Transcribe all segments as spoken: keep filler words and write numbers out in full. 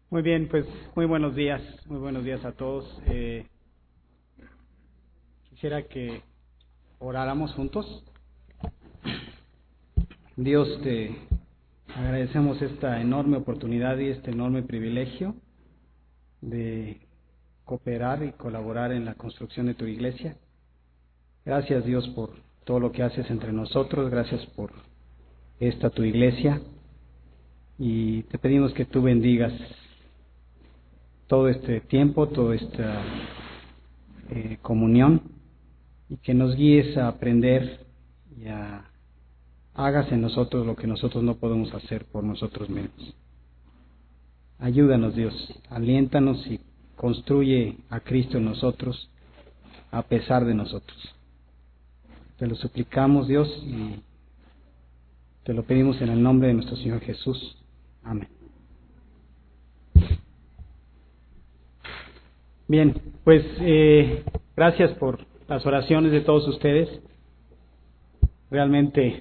Muy bien, pues muy buenos días, muy buenos días a todos. Eh, quisiera que oráramos juntos. Dios, te agradecemos esta enorme oportunidad y este enorme privilegio de cooperar y colaborar en la construcción de tu iglesia. Gracias, Dios, por todo lo que haces entre nosotros. Gracias por esta tu iglesia. Y te pedimos que tú bendigas todo este tiempo, toda esta eh, comunión, y que nos guíes a aprender y a hagas en nosotros lo que nosotros no podemos hacer por nosotros mismos. Ayúdanos, Dios, aliéntanos y construye a Cristo en nosotros a pesar de nosotros. Te lo suplicamos, Dios, y te lo pedimos en el nombre de nuestro Señor Jesús. Amén. Bien, pues eh, gracias por las oraciones de todos ustedes. Realmente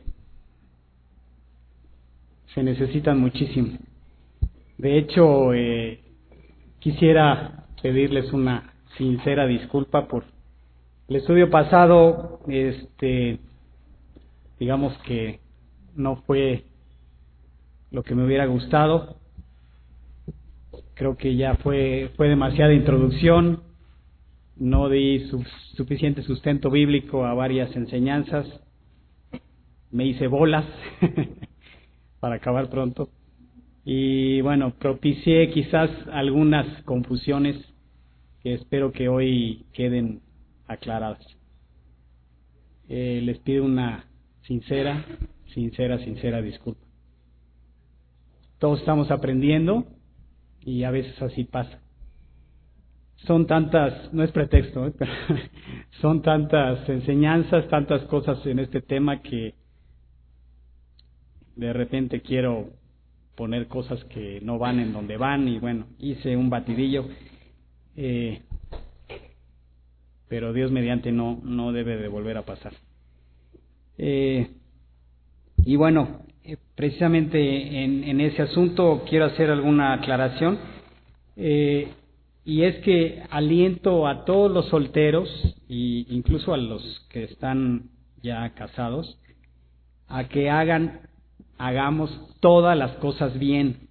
se necesitan muchísimo. De hecho, eh, quisiera pedirles una sincera disculpa por el estudio pasado. Este, digamos que no fue lo que me hubiera gustado. Creo que ya fue fue demasiada introducción. No di su, suficiente sustento bíblico a varias enseñanzas. Me hice bolas para acabar pronto. Y bueno, propicié quizás algunas confusiones que espero que hoy queden aclaradas. Eh, les pido una sincera, sincera, sincera disculpa. Todos estamos aprendiendo y a veces así pasa. Son tantas, no es pretexto, ¿eh? Pero son tantas enseñanzas, tantas cosas en este tema que de repente quiero poner cosas que no van en donde van y bueno, hice un batidillo, eh, pero Dios mediante no, no debe de volver a pasar. Eh, y bueno, eh, precisamente en, en ese asunto quiero hacer alguna aclaración, eh, y es que aliento a todos los solteros e incluso a los que están ya casados a que hagan hagamos todas las cosas bien.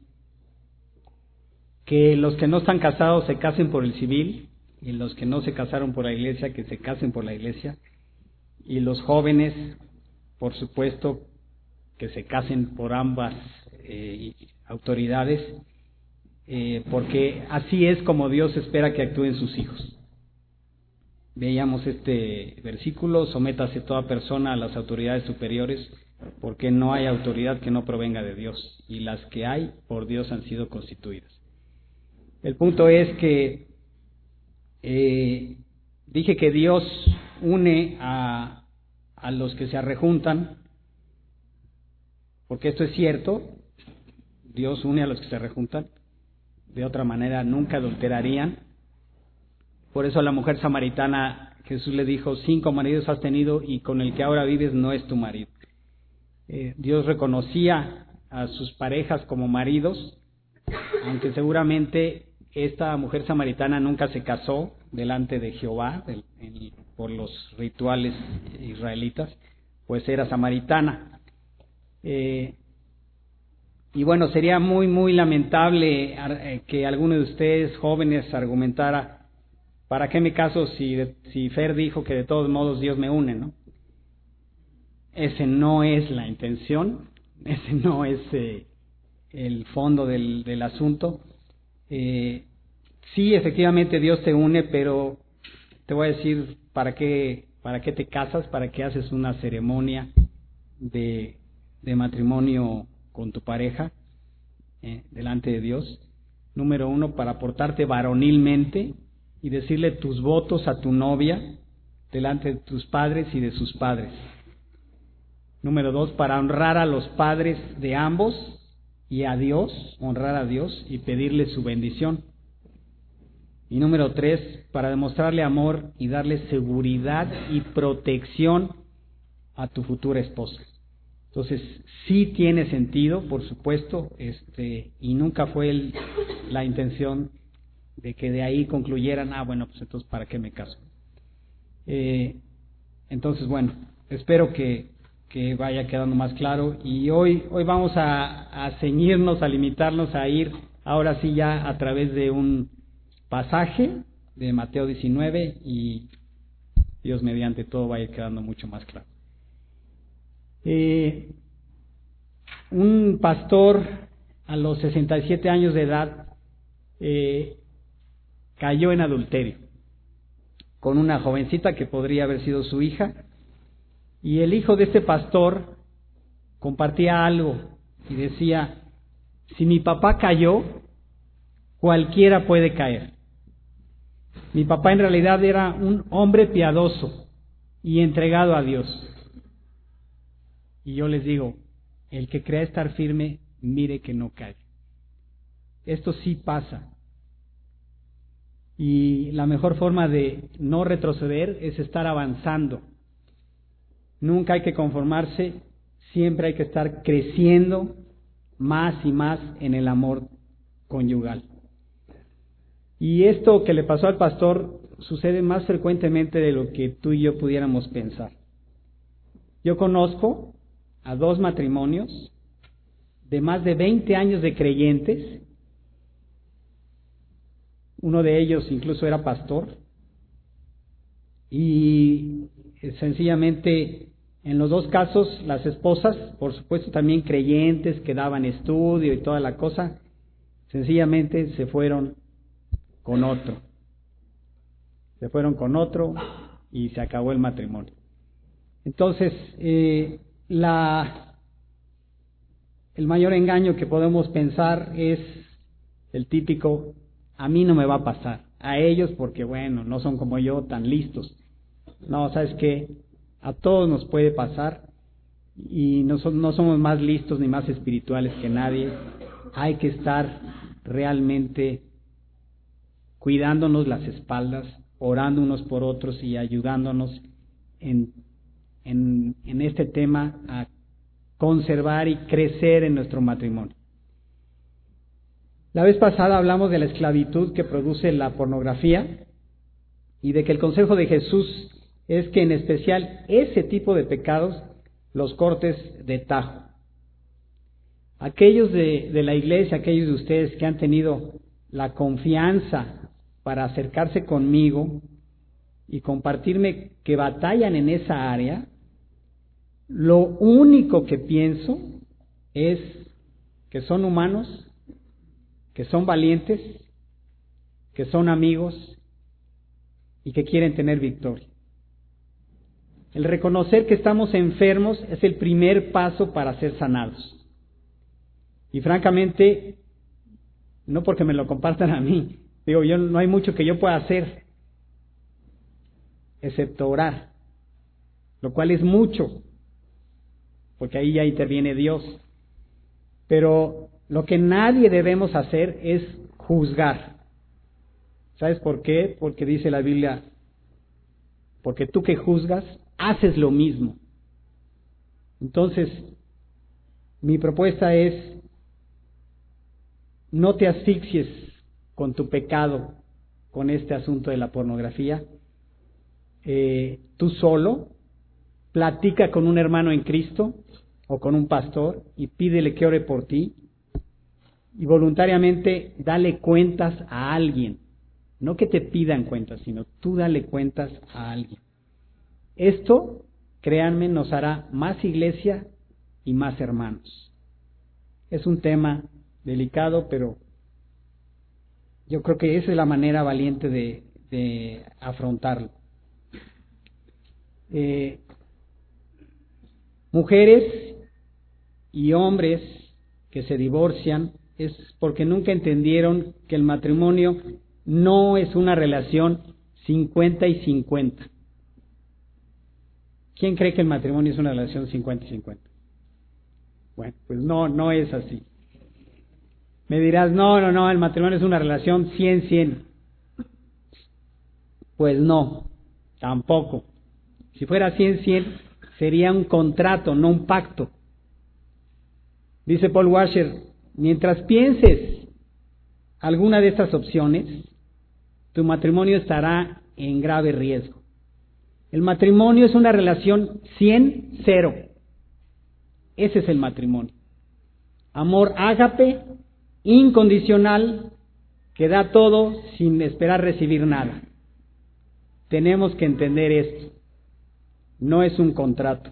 Que los que no están casados se casen por el civil, y los que no se casaron por la iglesia, que se casen por la iglesia, y los jóvenes, por supuesto, que se casen por ambas eh, autoridades, eh, porque así es como Dios espera que actúen sus hijos. Veíamos este versículo: sométase toda persona a las autoridades superiores, porque no hay autoridad que no provenga de Dios, y las que hay por Dios han sido constituidas. El punto es que eh, dije que Dios une a, a los que se arrejuntan, porque esto es cierto, Dios une a los que se arrejuntan, de otra manera nunca adulterarían. Por eso a la mujer samaritana Jesús le dijo: cinco maridos has tenido y con el que ahora vives no es tu marido. Eh, Dios reconocía a sus parejas como maridos, aunque seguramente esta mujer samaritana nunca se casó delante de Jehová del, en, por los rituales israelitas, pues era samaritana. Eh, y bueno, sería muy muy lamentable eh, que alguno de ustedes jóvenes argumentara: ¿para qué me caso si, si Fer dijo que de todos modos Dios me une, ¿no? Ese no es la intención, ese no es eh, el fondo del, del asunto. Eh, sí, efectivamente Dios te une, pero te voy a decir para qué, para qué te casas, para qué haces una ceremonia de, de matrimonio con tu pareja eh, delante de Dios. Número uno, para portarte varonilmente y decirle tus votos a tu novia delante de tus padres y de sus padres. Número dos, para honrar a los padres de ambos y a Dios, honrar a Dios y pedirle su bendición. Y número tres, para demostrarle amor y darle seguridad y protección a tu futura esposa. Entonces, sí tiene sentido, por supuesto, este, y nunca fue el, la intención de que de ahí concluyeran, ah, bueno, pues entonces, ¿para qué me caso? Eh, entonces, bueno, espero que, que vaya quedando más claro, y hoy, hoy vamos a, a ceñirnos, a limitarnos a ir, ahora sí ya a través de un pasaje de Mateo diecinueve, y Dios mediante todo va a ir quedando mucho más claro. Eh, un pastor a los sesenta y siete años de edad eh, cayó en adulterio con una jovencita que podría haber sido su hija, y el hijo de este pastor compartía algo y decía: si mi papá cayó, cualquiera puede caer. Mi papá en realidad era un hombre piadoso y entregado a Dios. Y yo les digo, el que crea estar firme, mire que no cae. Esto sí pasa. Y la mejor forma de no retroceder es estar avanzando. Nunca hay que conformarse, siempre hay que estar creciendo más y más en el amor conyugal. Y esto que le pasó al pastor sucede más frecuentemente de lo que tú y yo pudiéramos pensar. Yo conozco a dos matrimonios de más de veinte años de creyentes. Uno de ellos incluso era pastor, y sencillamente en los dos casos las esposas, por supuesto también creyentes, que daban estudio y toda la cosa, sencillamente se fueron con otro. Se fueron con otro y se acabó el matrimonio. Entonces, eh, la, el mayor engaño que podemos pensar es el típico: a mí no me va a pasar, a ellos porque, bueno, no son como yo tan listos. No, ¿sabes qué? A todos nos puede pasar, y no, so, no somos más listos ni más espirituales que nadie. Hay que estar realmente cuidándonos las espaldas, orando unos por otros y ayudándonos en, en, en este tema a conservar y crecer en nuestro matrimonio. La vez pasada hablamos de la esclavitud que produce la pornografía, y de que el consejo de Jesús es que en especial ese tipo de pecados los cortes de tajo. Aquellos de, de la iglesia, aquellos de ustedes que han tenido la confianza para acercarse conmigo y compartirme que batallan en esa área, lo único que pienso es que son humanos, que son valientes, que son amigos y que quieren tener victoria. El reconocer que estamos enfermos es el primer paso para ser sanados. Y francamente, no porque me lo compartan a mí, digo, yo no hay mucho que yo pueda hacer, excepto orar, lo cual es mucho, porque ahí ya interviene Dios. Pero lo que nadie debemos hacer es juzgar. ¿Sabes por qué? Porque dice la Biblia: porque tú que juzgas, haces lo mismo. Entonces, mi propuesta es: no te asfixies con tu pecado, con este asunto de la pornografía. Eh, tú solo, platica con un hermano en Cristo o con un pastor y pídele que ore por ti, y voluntariamente dale cuentas a alguien. No que te pidan cuentas, sino tú dale cuentas a alguien. Esto, créanme, nos hará más iglesia y más hermanos. Es un tema delicado, pero yo creo que esa es la manera valiente de, de afrontarlo. Eh, mujeres y hombres que se divorcian es porque nunca entendieron que el matrimonio no es una relación cincuenta y cincuenta. ¿Quién cree que el matrimonio es una relación cincuenta y cincuenta? Bueno, pues no, no es así. Me dirás, no, no, no, el matrimonio es una relación cien cien. Pues no, tampoco. Si fuera cien cien, sería un contrato, no un pacto. Dice Paul Washer: mientras pienses alguna de estas opciones, tu matrimonio estará en grave riesgo. El matrimonio es una relación cien cero. Ese es el matrimonio. Amor ágape, incondicional, que da todo sin esperar recibir nada. Tenemos que entender esto. No es un contrato.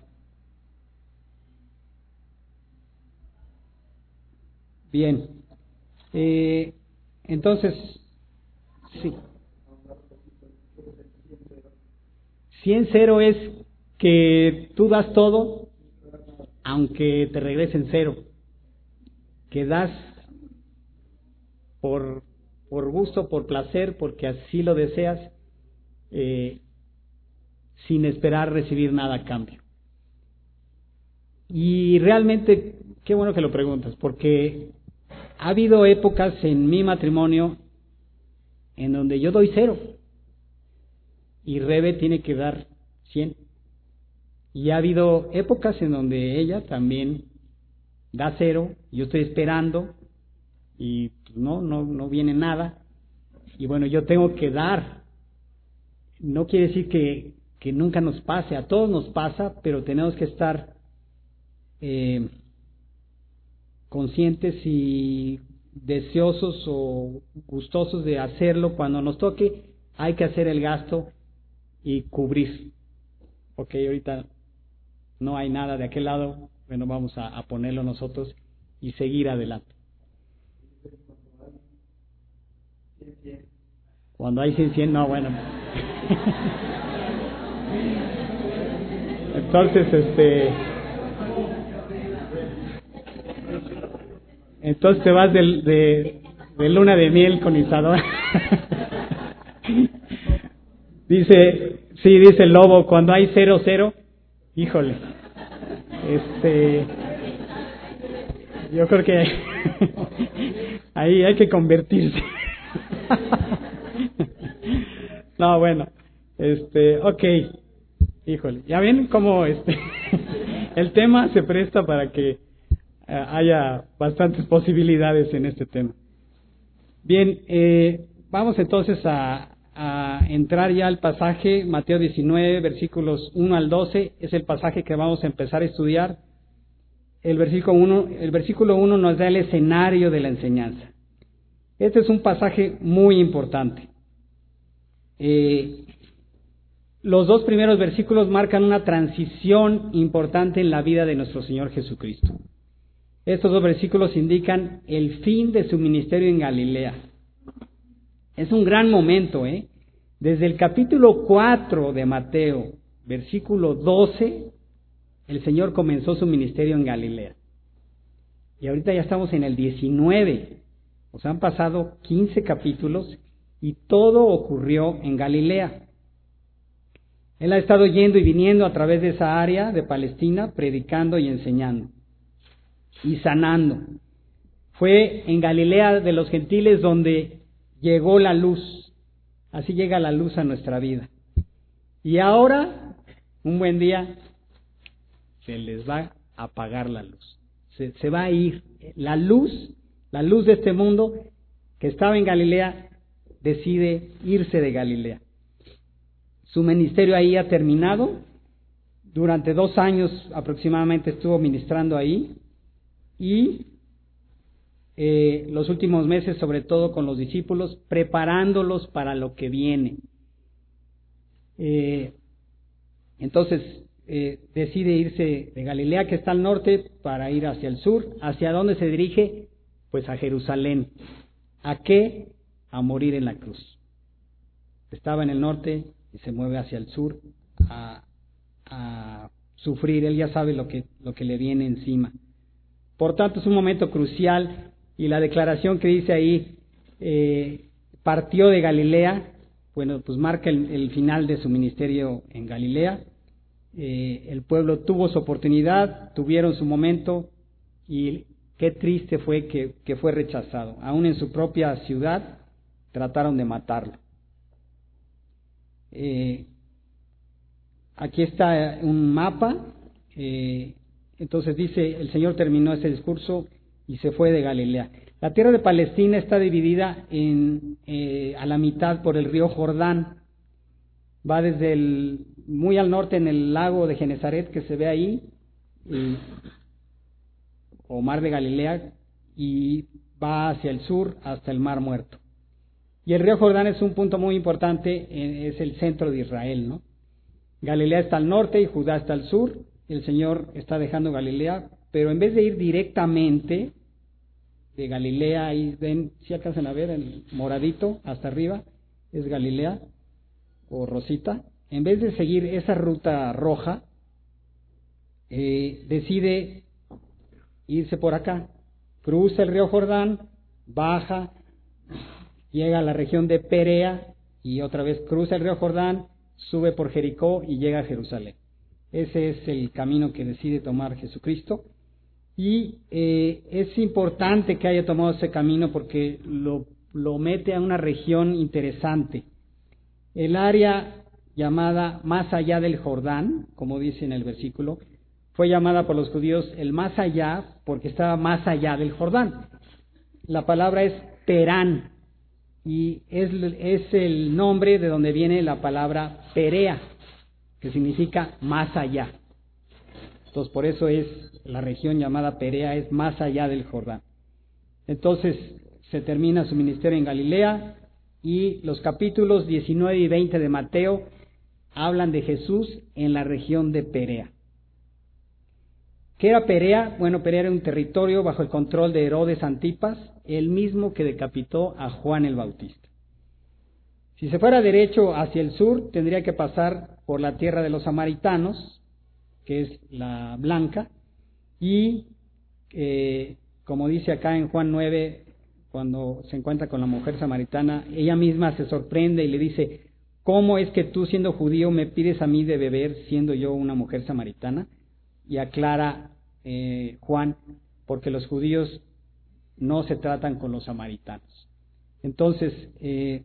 Bien. Eh, entonces, sí. cien cero es que tú das todo, aunque te regresen cero. Que das por, por gusto, por placer, porque así lo deseas, eh, sin esperar recibir nada a cambio. Y realmente, qué bueno que lo preguntas, porque ha habido épocas en mi matrimonio en donde yo doy cero y Rebe tiene que dar cien. Y ha habido épocas en donde ella también da cero, yo estoy esperando y no, no, no viene nada. Y bueno, yo tengo que dar. No quiere decir que, que nunca nos pase, a todos nos pasa, pero tenemos que estar eh, conscientes y deseosos o gustosos de hacerlo. Cuando nos toque, hay que hacer el gasto y cubrir. Ok, ahorita no hay nada de aquel lado, bueno, vamos a, a ponerlo nosotros y seguir adelante. Cuando hay cien, cien, no, bueno. Entonces, este... Entonces te vas de, de, de luna de miel con Isadora. Dice, sí, dice el lobo, cuando hay cero, cero, híjole. Este... Yo creo que ahí hay que convertirse. No, bueno, este, ok, híjole, ya ven cómo este, el tema se presta para que uh, haya bastantes posibilidades en este tema. Bien, eh, vamos entonces a, a entrar ya al pasaje, Mateo diecinueve, versículos uno al doce, es el pasaje que vamos a empezar a estudiar. El versículo uno, el versículo uno nos da el escenario de la enseñanza. Este es un pasaje muy importante. Eh, los dos primeros versículos marcan una transición importante en la vida de nuestro Señor Jesucristo. Estos dos versículos indican el fin de su ministerio en Galilea. Es un gran momento, ¿eh? Desde el capítulo cuatro de Mateo, versículo doce, el Señor comenzó su ministerio en Galilea. Y ahorita ya estamos en el diecinueve. O sea, han pasado quince capítulos y todo ocurrió en Galilea. Él ha estado yendo y viniendo a través de esa área de Palestina, predicando y enseñando y sanando. Fue en Galilea de los gentiles donde llegó la luz. Así llega la luz a nuestra vida. Y ahora, un buen día, se les va a apagar la luz. Se, se va a ir. La luz, la luz de este mundo que estaba en Galilea, decide irse de Galilea. Su ministerio ahí ha terminado. Durante dos años aproximadamente estuvo ministrando ahí. Y eh, los últimos meses, sobre todo con los discípulos, preparándolos para lo que viene. Eh, entonces, eh, decide irse de Galilea, que está al norte, para ir hacia el sur. ¿Hacia dónde se dirige? Pues a Jerusalén. ¿A qué? A morir en la cruz. Estaba en el norte y se mueve hacia el sur a, a sufrir. Él ya sabe lo que, lo que le viene encima. Por tanto, es un momento crucial y la declaración que dice ahí, eh, partió de Galilea, bueno, pues marca el, el final de su ministerio en Galilea. Eh, el pueblo tuvo su oportunidad, tuvieron su momento y qué triste fue que, que fue rechazado. Aún en su propia ciudad trataron de matarlo. Eh, aquí está un mapa. Eh, entonces dice, el Señor terminó ese discurso y se fue de Galilea. La tierra de Palestina está dividida en, eh, a la mitad por el río Jordán. Va desde el, muy al norte en el lago de Genezaret que se ve ahí, y, o mar de Galilea, y va hacia el sur hasta el mar Muerto. Y el río Jordán es un punto muy importante, eh, es el centro de Israel, ¿no? Galilea está al norte y Judá está al sur. El Señor está dejando Galilea, pero en vez de ir directamente de Galilea, ahí ven, si alcanzan a ver el moradito hasta arriba, es Galilea o Rosita. En vez de seguir esa ruta roja, eh, decide irse por acá. Cruza el río Jordán, baja, llega a la región de Perea y otra vez cruza el río Jordán, sube por Jericó y llega a Jerusalén. Ese es el camino que decide tomar Jesucristo. Y eh, es importante que haya tomado ese camino porque lo, lo mete a una región interesante. El área llamada más allá del Jordán, como dice en el versículo, fue llamada por los judíos el más allá porque estaba más allá del Jordán. La palabra es Perán y es, es el nombre de donde viene la palabra Perea, que significa más allá. Entonces, por eso es la región llamada Perea, es más allá del Jordán. Entonces, se termina su ministerio en Galilea y los capítulos diecinueve y veinte de Mateo hablan de Jesús en la región de Perea. ¿Qué era Perea? Bueno, Perea era un territorio bajo el control de Herodes Antipas, el mismo que decapitó a Juan el Bautista. Si se fuera derecho hacia el sur, tendría que pasar por la tierra de los samaritanos, que es la blanca, y eh, como dice acá en Juan nueve, cuando se encuentra con la mujer samaritana, ella misma se sorprende y le dice, ¿cómo es que tú siendo judío me pides a mí de beber siendo yo una mujer samaritana? Y aclara eh, Juan, porque los judíos no se tratan con los samaritanos. Entonces, eh,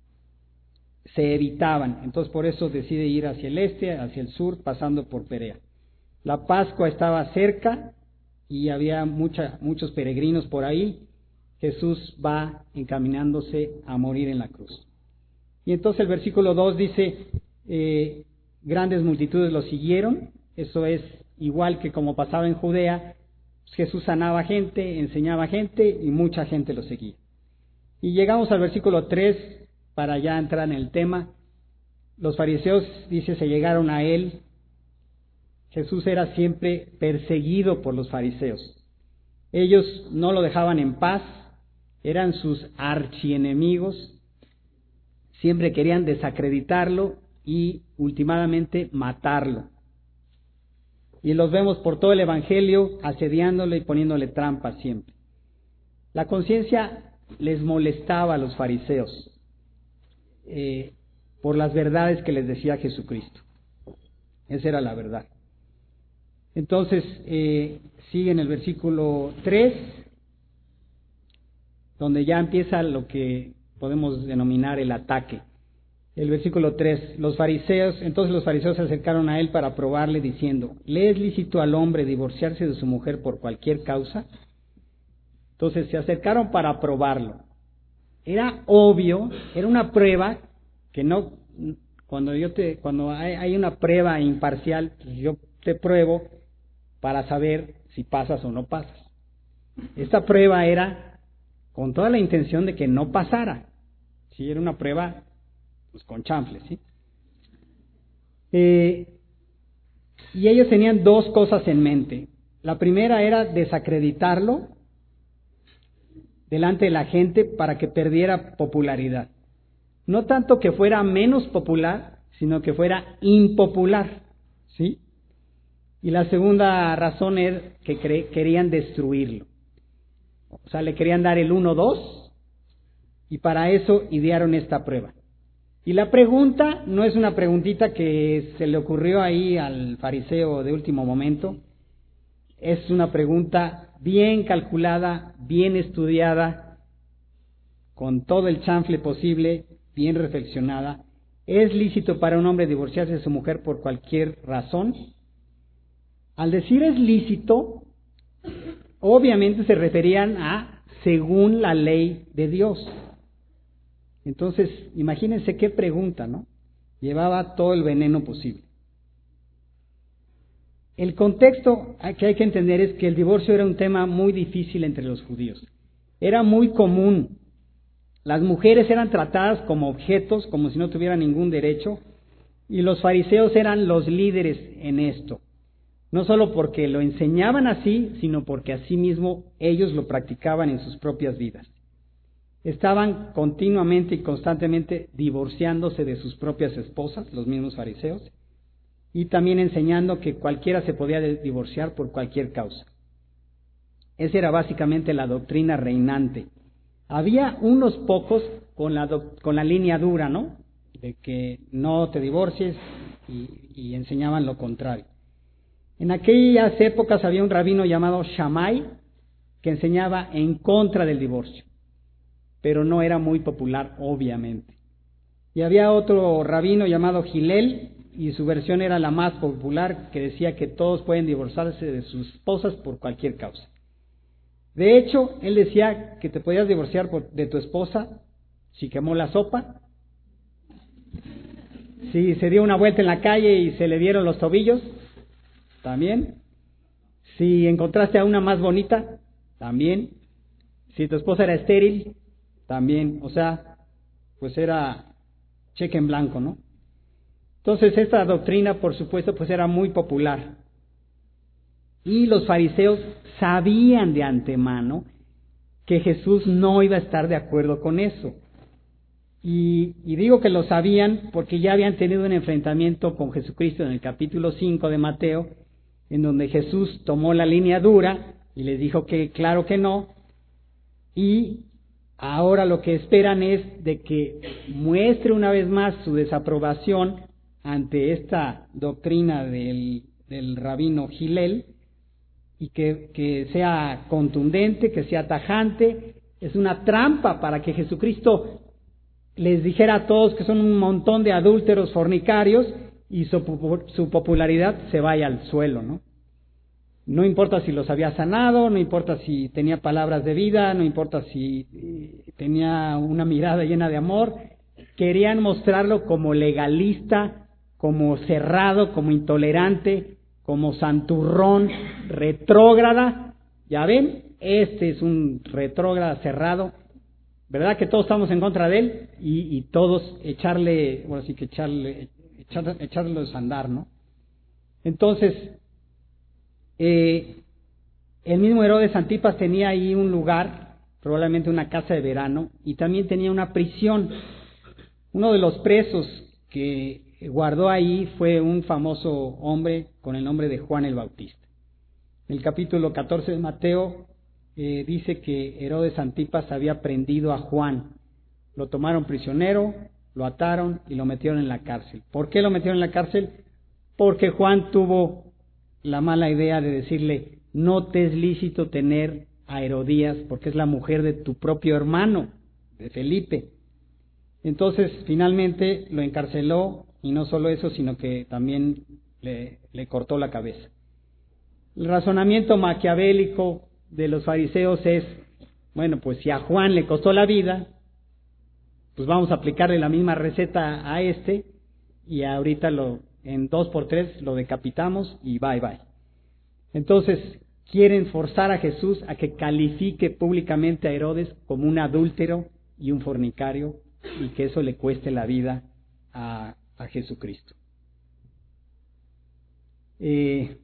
se evitaban. Entonces, por eso decide ir hacia el este, hacia el sur, pasando por Perea. La Pascua estaba cerca y había mucha, muchos peregrinos por ahí. Jesús va encaminándose a morir en la cruz. Y entonces el versículo dos dice, eh, grandes multitudes lo siguieron. Eso es igual que como pasaba en Judea, Jesús sanaba gente, enseñaba gente y mucha gente lo seguía. Y llegamos al versículo tres para ya entrar en el tema. Los fariseos, dice, se llegaron a él. Jesús era siempre perseguido por los fariseos. Ellos no lo dejaban en paz, eran sus archienemigos, siempre querían desacreditarlo y últimamente matarlo. Y los vemos por todo el Evangelio asediándole y poniéndole trampas siempre. La conciencia les molestaba a los fariseos eh, por las verdades que les decía Jesucristo. Esa era la verdad. Entonces, eh, sigue en el versículo tres, donde ya empieza lo que podemos denominar el ataque. El versículo tres, los fariseos, entonces los fariseos se acercaron a él para probarle diciendo, ¿le es lícito al hombre divorciarse de su mujer por cualquier causa? Entonces se acercaron para probarlo. Era obvio, era una prueba que no, cuando yo te, cuando hay, hay una prueba imparcial, yo te pruebo para saber si pasas o no pasas. Esta prueba era con toda la intención de que no pasara. Sí, era una prueba pues, con chanfles, ¿sí? Eh, y ellos tenían dos cosas en mente. La primera era desacreditarlo delante de la gente para que perdiera popularidad. No tanto que fuera menos popular, sino que fuera impopular, ¿sí? Y la segunda razón es que cre- querían destruirlo. O sea, le querían dar el uno dos y para eso idearon esta prueba. Y la pregunta no es una preguntita que se le ocurrió ahí al fariseo de último momento. Es una pregunta bien calculada, bien estudiada, con todo el chanfle posible, bien reflexionada. ¿Es lícito para un hombre divorciarse de su mujer por cualquier razón? Al decir es lícito, obviamente se referían a según la ley de Dios. Entonces, imagínense qué pregunta, ¿no? Llevaba todo el veneno posible. El contexto que hay que entender es que el divorcio era un tema muy difícil entre los judíos. Era muy común. Las mujeres eran tratadas como objetos, como si no tuvieran ningún derecho, y los fariseos eran los líderes en esto. No solo porque lo enseñaban así, sino porque asimismo ellos lo practicaban en sus propias vidas. Estaban continuamente y constantemente divorciándose de sus propias esposas, los mismos fariseos, y también enseñando que cualquiera se podía divorciar por cualquier causa. Esa era básicamente la doctrina reinante. Había unos pocos con la, do, con la línea dura, ¿no? De que no te divorcies y, y enseñaban lo contrario. En aquellas épocas había un rabino llamado Shammai que enseñaba en contra del divorcio, pero no era muy popular, obviamente. Y había otro rabino llamado Hillel, y su versión era la más popular, que decía que todos pueden divorciarse de sus esposas por cualquier causa. De hecho, él decía que te podías divorciar por, de tu esposa si quemó la sopa, si se dio una vuelta en la calle y se le vieron los tobillos, también, si encontraste a una más bonita, también, si tu esposa era estéril, también, o sea, pues era cheque en blanco, ¿no? Entonces esta doctrina, por supuesto, pues era muy popular. Y los fariseos sabían de antemano que Jesús no iba a estar de acuerdo con eso. Y, y digo que lo sabían porque ya habían tenido un enfrentamiento con Jesucristo en el capítulo cinco de Mateo, en donde Jesús tomó la línea dura y les dijo que claro que no, y ahora lo que esperan es de que muestre una vez más su desaprobación ante esta doctrina del, del rabino Hillel, y que, que sea contundente, que sea tajante. Es una trampa para que Jesucristo les dijera a todos que son un montón de adúlteros fornicarios y su, su popularidad se vaya al suelo, ¿no? No importa si los había sanado, no importa si tenía palabras de vida, no importa si eh, tenía una mirada llena de amor. Querían mostrarlo como legalista, como cerrado, como intolerante, como santurrón, retrógrada. Ya ven, este es un retrógrada cerrado. ¿Verdad que todos estamos en contra de él? Y, y todos echarle, bueno, sí que echarle, echar, echarlos a andar, ¿no? Entonces, eh, el mismo Herodes Antipas tenía ahí un lugar, probablemente una casa de verano, y también tenía una prisión. Uno de los presos que guardó ahí fue un famoso hombre con el nombre de Juan el Bautista. En el capítulo catorce de Mateo eh, dice que Herodes Antipas había prendido a Juan. Lo tomaron prisionero, lo ataron y lo metieron en la cárcel. ¿Por qué lo metieron en la cárcel? Porque Juan tuvo la mala idea de decirle: no te es lícito tener a Herodías porque es la mujer de tu propio hermano, de Felipe. Entonces finalmente lo encarceló, y no solo eso, sino que también le, le cortó la cabeza. El razonamiento maquiavélico de los fariseos es: bueno, pues si a Juan le costó la vida, pues vamos a aplicarle la misma receta a este, y ahorita lo, en dos por tres lo decapitamos y bye bye. Entonces quieren forzar a Jesús a que califique públicamente a Herodes como un adúltero y un fornicario, y que eso le cueste la vida a, a Jesucristo. Eh,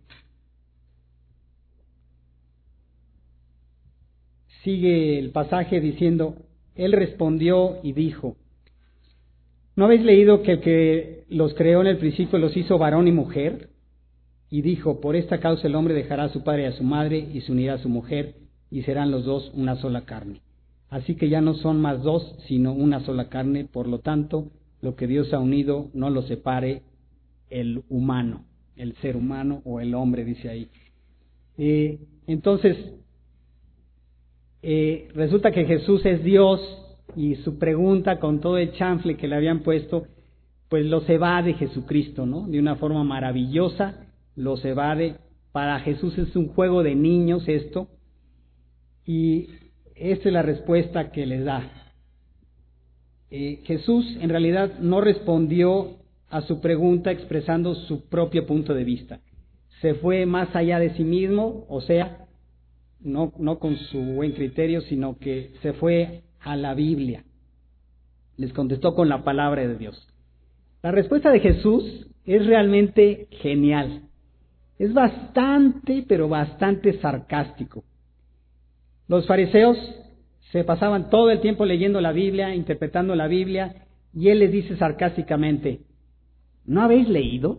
sigue el pasaje diciendo: él respondió y dijo: ¿no habéis leído que el que los creó en el principio los hizo varón y mujer? Y dijo: por esta causa el hombre dejará a su padre y a su madre y se unirá a su mujer, y serán los dos una sola carne. Así que ya no son más dos, sino una sola carne. Por lo tanto, lo que Dios ha unido no lo separe el humano, el ser humano o el hombre, dice ahí. Eh, entonces, eh, resulta que Jesús es Dios, y su pregunta, con todo el chanfle que le habían puesto, pues los evade Jesucristo, ¿no? De una forma maravillosa, los evade. Para Jesús es un juego de niños esto, Y esta es la respuesta que les da. Eh, Jesús en realidad no respondió a su pregunta expresando su propio punto de vista. Se fue más allá de sí mismo, o sea, no, no con su buen criterio, sino que se fue a la Biblia. Les contestó con la palabra de Dios. La respuesta de Jesús es realmente genial. Es bastante, pero bastante sarcástico. Los fariseos se pasaban todo el tiempo leyendo la Biblia, interpretando la Biblia, y él les dice sarcásticamente, ¿no habéis leído?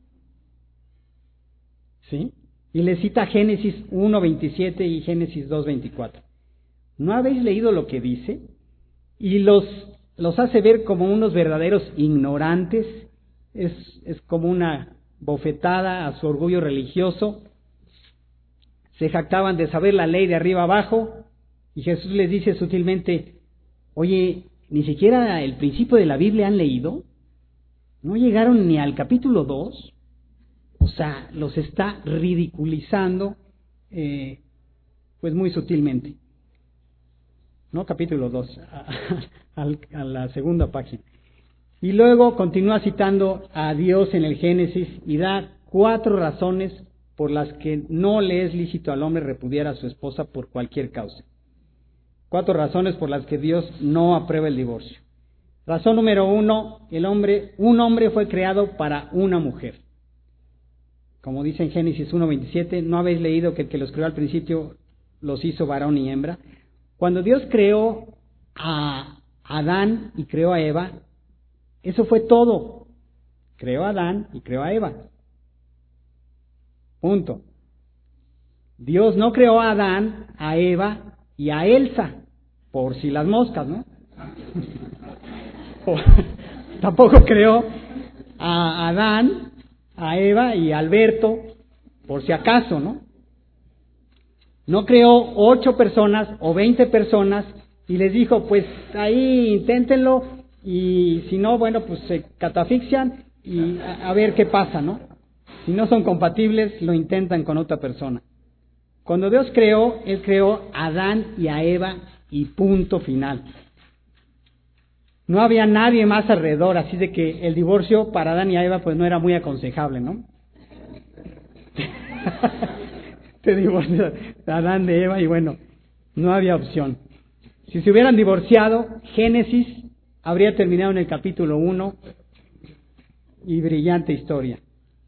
¿Sí? Y les cita Génesis uno veintisiete y Génesis dos veinticuatro. ¿No habéis leído lo que dice? Y los, los hace ver como unos verdaderos ignorantes, es, es como una bofetada a su orgullo religioso. Se jactaban de saber la ley de arriba abajo, y Jesús les dice sutilmente, oye, ¿ni siquiera el principio de la Biblia han leído? ¿No llegaron ni al capítulo dos? O sea, los está ridiculizando, eh, pues muy sutilmente. No, capítulo dos, a, a, a la segunda página. Y luego continúa citando a Dios en el Génesis y da cuatro razones por las que no le es lícito al hombre repudiar a su esposa por cualquier causa. Cuatro razones por las que Dios no aprueba el divorcio. Razón número uno, el hombre, un hombre fue creado para una mujer. Como dice en Génesis uno veintisiete, ¿no habéis leído que el que los creó al principio los hizo varón y hembra? Cuando Dios creó a Adán y creó a Eva, eso fue todo. Creó a Adán y creó a Eva. Punto. Dios no creó a Adán, a Eva y a Elsa, por si las moscas, ¿no? Tampoco creó a Adán, a Eva y a Alberto, por si acaso, ¿no? No creó ocho personas o veinte personas y les dijo, pues ahí inténtenlo y si no, bueno, pues se catafixian y a, a ver qué pasa, ¿no? Si no son compatibles, lo intentan con otra persona. Cuando Dios creó, Él creó a Adán y a Eva y punto final. No había nadie más alrededor, así de que el divorcio para Adán y Eva pues no era muy aconsejable, ¿no? Te divorcias de Adán, de Eva y bueno, no había opción. Si se hubieran divorciado, Génesis habría terminado en el capítulo uno y brillante historia.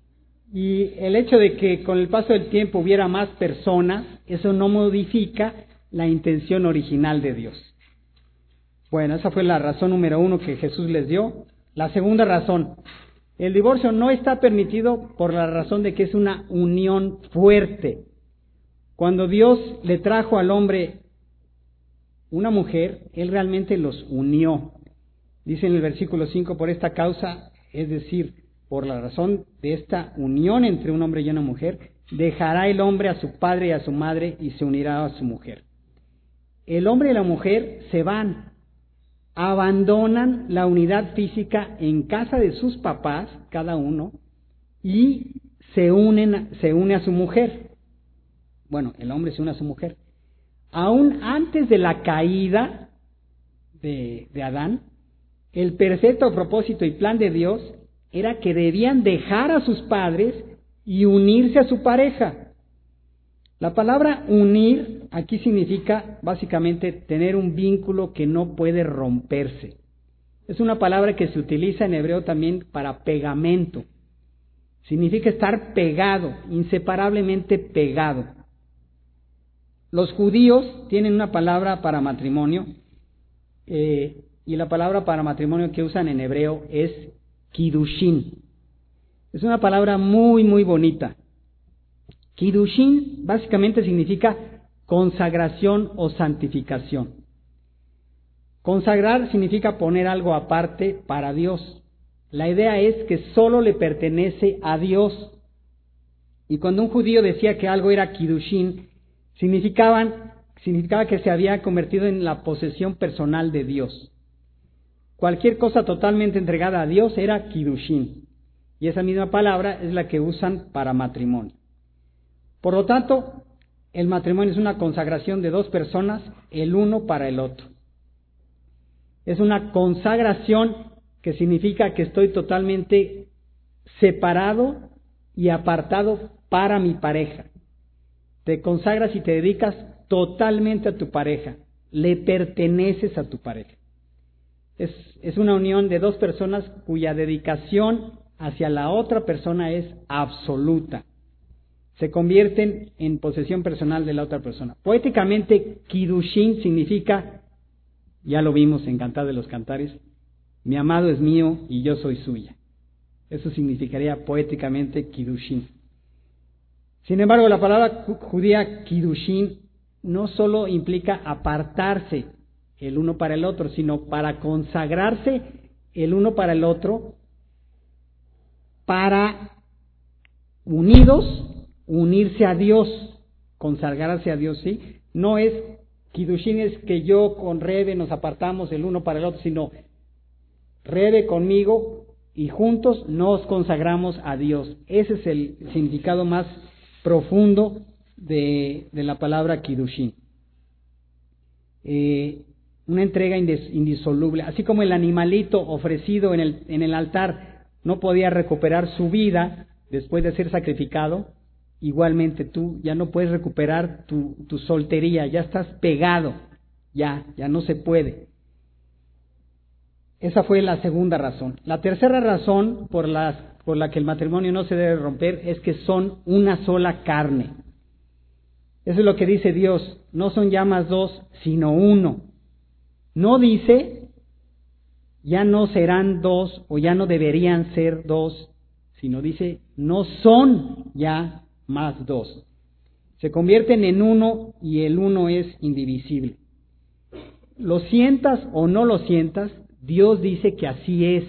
Y el hecho de que con el paso del tiempo hubiera más personas, eso no modifica la intención original de Dios. Bueno, esa fue la razón número uno que Jesús les dio. La segunda razón, el divorcio no está permitido por la razón de que es una unión fuerte. Cuando Dios le trajo al hombre una mujer, Él realmente los unió. Dice en el versículo cinco, por esta causa, es decir, por la razón de esta unión entre un hombre y una mujer, dejará el hombre a su padre y a su madre y se unirá a su mujer. El hombre y la mujer se van, abandonan la unidad física en casa de sus papás, cada uno, y se unen, se une a su mujer. Bueno, el hombre se une a su mujer. Aún antes de la caída de, de Adán, el perfecto propósito y plan de Dios era que debían dejar a sus padres y unirse a su pareja. La palabra unir aquí significa básicamente tener un vínculo que no puede romperse. Es una palabra que se utiliza en hebreo también para pegamento. Significa estar pegado, inseparablemente pegado. Los judíos tienen una palabra para matrimonio eh, y la palabra para matrimonio que usan en hebreo es Kiddushin. Es una palabra muy, muy bonita. Kiddushin básicamente significa consagración o santificación. Consagrar significa poner algo aparte para Dios. La idea es que solo le pertenece a Dios. Y cuando un judío decía que algo era Kiddushin, significaban, significaba que se había convertido en la posesión personal de Dios. Cualquier cosa totalmente entregada a Dios era Kiddushin. Y esa misma palabra es la que usan para matrimonio. Por lo tanto, el matrimonio es una consagración de dos personas, el uno para el otro. Es una consagración que significa que estoy totalmente separado y apartado para mi pareja. Te consagras y te dedicas totalmente a tu pareja. Le perteneces a tu pareja. Es, es una unión de dos personas cuya dedicación hacia la otra persona es absoluta. Se convierten en posesión personal de la otra persona. Poéticamente, Kiddushin significa, ya lo vimos en Cantar de los Cantares, mi amado es mío y yo soy suya. Eso significaría poéticamente Kiddushin. Sin embargo, la palabra judía Kiddushin no solo implica apartarse el uno para el otro, sino para consagrarse el uno para el otro, para unidos, unirse a Dios, consagrarse a Dios, ¿sí? No es, Kiddushin es que yo con Rebe nos apartamos el uno para el otro, sino Rebe conmigo y juntos nos consagramos a Dios. Ese es el significado más profundo de, de la palabra Kiddushin. Eh, una entrega indisoluble, así como el animalito ofrecido en el, en el altar no podía recuperar su vida después de ser sacrificado, igualmente tú ya no puedes recuperar tu, tu soltería, ya estás pegado, ya, ya no se puede. Esa fue la segunda razón. La tercera razón por la, por la que el matrimonio no se debe romper es que son una sola carne. Eso es lo que dice Dios, no son ya más dos, sino uno. No dice, ya no serán dos o ya no deberían ser dos, sino dice, no son ya más dos. Se convierten en uno y el uno es indivisible. Lo sientas o no lo sientas, Dios dice que así es.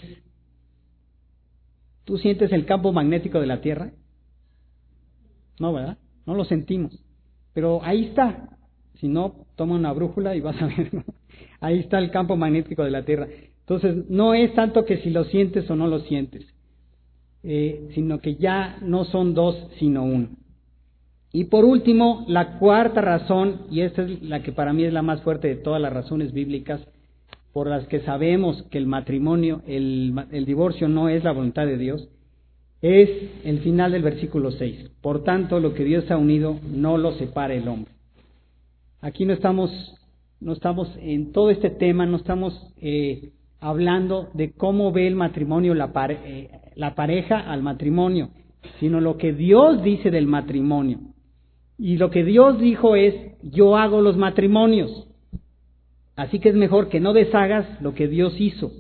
¿Tú sientes el campo magnético de la Tierra? No, ¿verdad? No lo sentimos. Pero ahí está. Si no, toma una brújula y vas a ver, ¿no? Ahí está el campo magnético de la Tierra. Entonces, no es tanto que si lo sientes o no lo sientes, eh, sino que ya no son dos, sino uno. Y por último, la cuarta razón, y esta es la que para mí es la más fuerte de todas las razones bíblicas, por las que sabemos que el matrimonio, el, el divorcio no es la voluntad de Dios, es el final del versículo seis. Por tanto, lo que Dios ha unido, no lo separe el hombre. Aquí no estamos, no estamos en todo este tema, no estamos eh, hablando de cómo ve el matrimonio, la, pare, eh, la pareja al matrimonio, sino lo que Dios dice del matrimonio. Y lo que Dios dijo es, yo hago los matrimonios. Así que es mejor que no deshagas lo que Dios hizo.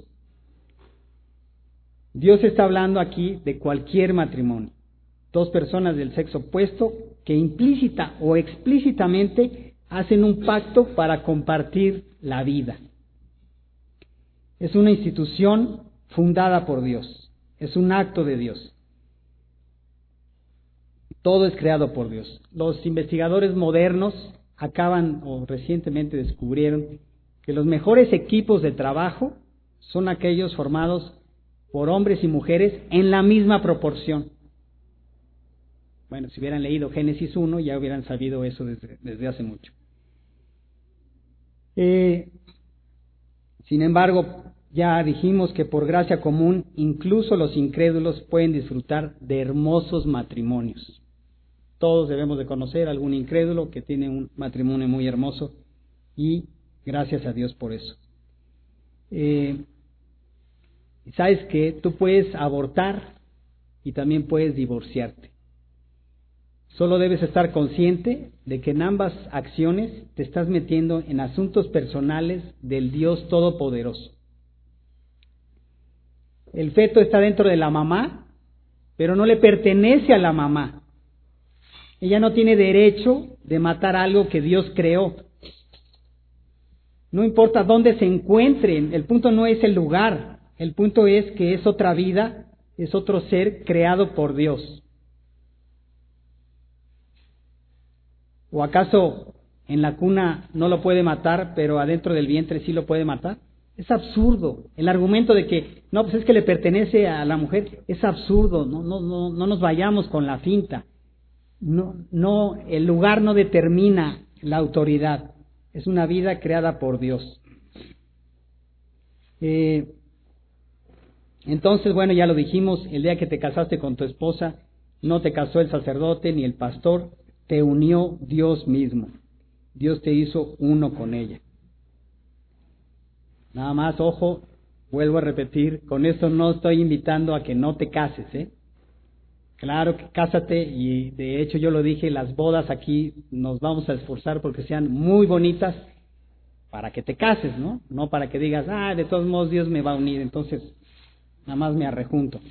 Dios está hablando aquí de cualquier matrimonio. Dos personas del sexo opuesto que implícita o explícitamente hacen un pacto para compartir la vida. Es una institución fundada por Dios. Es un acto de Dios. Todo es creado por Dios. Los investigadores modernos acaban o recientemente descubrieron que los mejores equipos de trabajo son aquellos formados por hombres y mujeres en la misma proporción. Bueno, si hubieran leído Génesis uno, ya hubieran sabido eso desde, desde hace mucho. Eh, sin embargo, ya dijimos que por gracia común, incluso los incrédulos pueden disfrutar de hermosos matrimonios. Todos debemos de conocer a algún incrédulo que tiene un matrimonio muy hermoso y gracias a Dios por eso. Eh, ¿Sabes que tú puedes abortar y también puedes divorciarte? Solo debes estar consciente de que en ambas acciones te estás metiendo en asuntos personales del Dios Todopoderoso. El feto está dentro de la mamá, pero no le pertenece a la mamá. Ella no tiene derecho de matar algo que Dios creó. No importa dónde se encuentren, el punto no es el lugar, el punto es que es otra vida, es otro ser creado por Dios. ¿O acaso en la cuna no lo puede matar, pero adentro del vientre sí lo puede matar? Es absurdo. El argumento de que, no, pues es que le pertenece a la mujer, es absurdo. No, no, no, no nos vayamos con la finta. no, no, el lugar no determina la autoridad, es una vida creada por Dios. Eh, entonces, bueno, ya lo dijimos, el día que te casaste con tu esposa, no te casó el sacerdote ni el pastor, te unió Dios mismo. Dios te hizo uno con ella. Nada más, ojo, vuelvo a repetir, con esto no estoy invitando a que no te cases, ¿eh? Claro que cásate, y de hecho yo lo dije, las bodas aquí nos vamos a esforzar porque sean muy bonitas para que te cases, ¿no? No para que digas, ah, de todos modos Dios me va a unir, entonces nada más me arrejunto.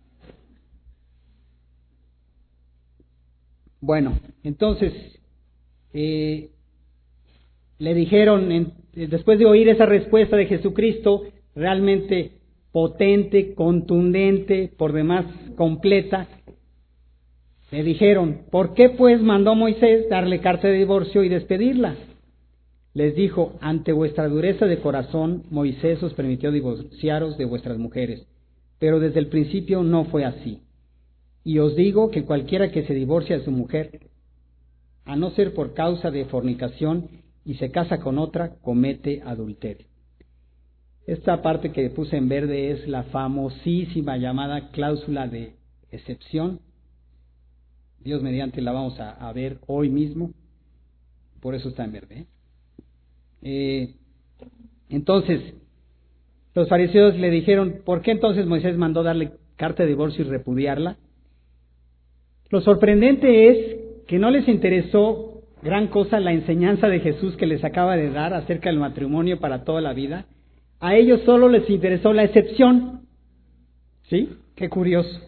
Bueno, entonces, eh, le dijeron, en, después de oír esa respuesta de Jesucristo, realmente potente, contundente, por demás completa, le dijeron, ¿por qué pues mandó Moisés darle carta de divorcio y despedirla? Les dijo, ante vuestra dureza de corazón, Moisés os permitió divorciaros de vuestras mujeres, pero desde el principio no fue así. Y os digo que cualquiera que se divorcia de su mujer, a no ser por causa de fornicación, y se casa con otra, comete adulterio. Esta parte que puse en verde es la famosísima llamada cláusula de excepción. Dios mediante la vamos a, a ver hoy mismo, por eso está en verde. ¿eh? Eh, entonces, los fariseos le dijeron, ¿por qué entonces Moisés mandó darle carta de divorcio y repudiarla? Lo sorprendente es que no les interesó gran cosa la enseñanza de Jesús que les acaba de dar acerca del matrimonio para toda la vida. A ellos solo les interesó la excepción. ¿Sí? Qué curioso.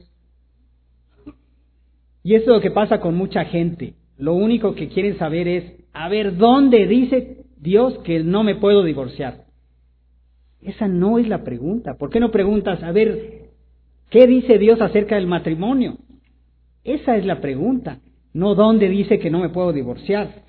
Y eso es lo que pasa con mucha gente. Lo único que quieren saber es, a ver, ¿dónde dice Dios que no me puedo divorciar? Esa no es la pregunta. ¿Por qué no preguntas, a ver, qué dice Dios acerca del matrimonio? Esa es la pregunta, no dónde dice que no me puedo divorciar.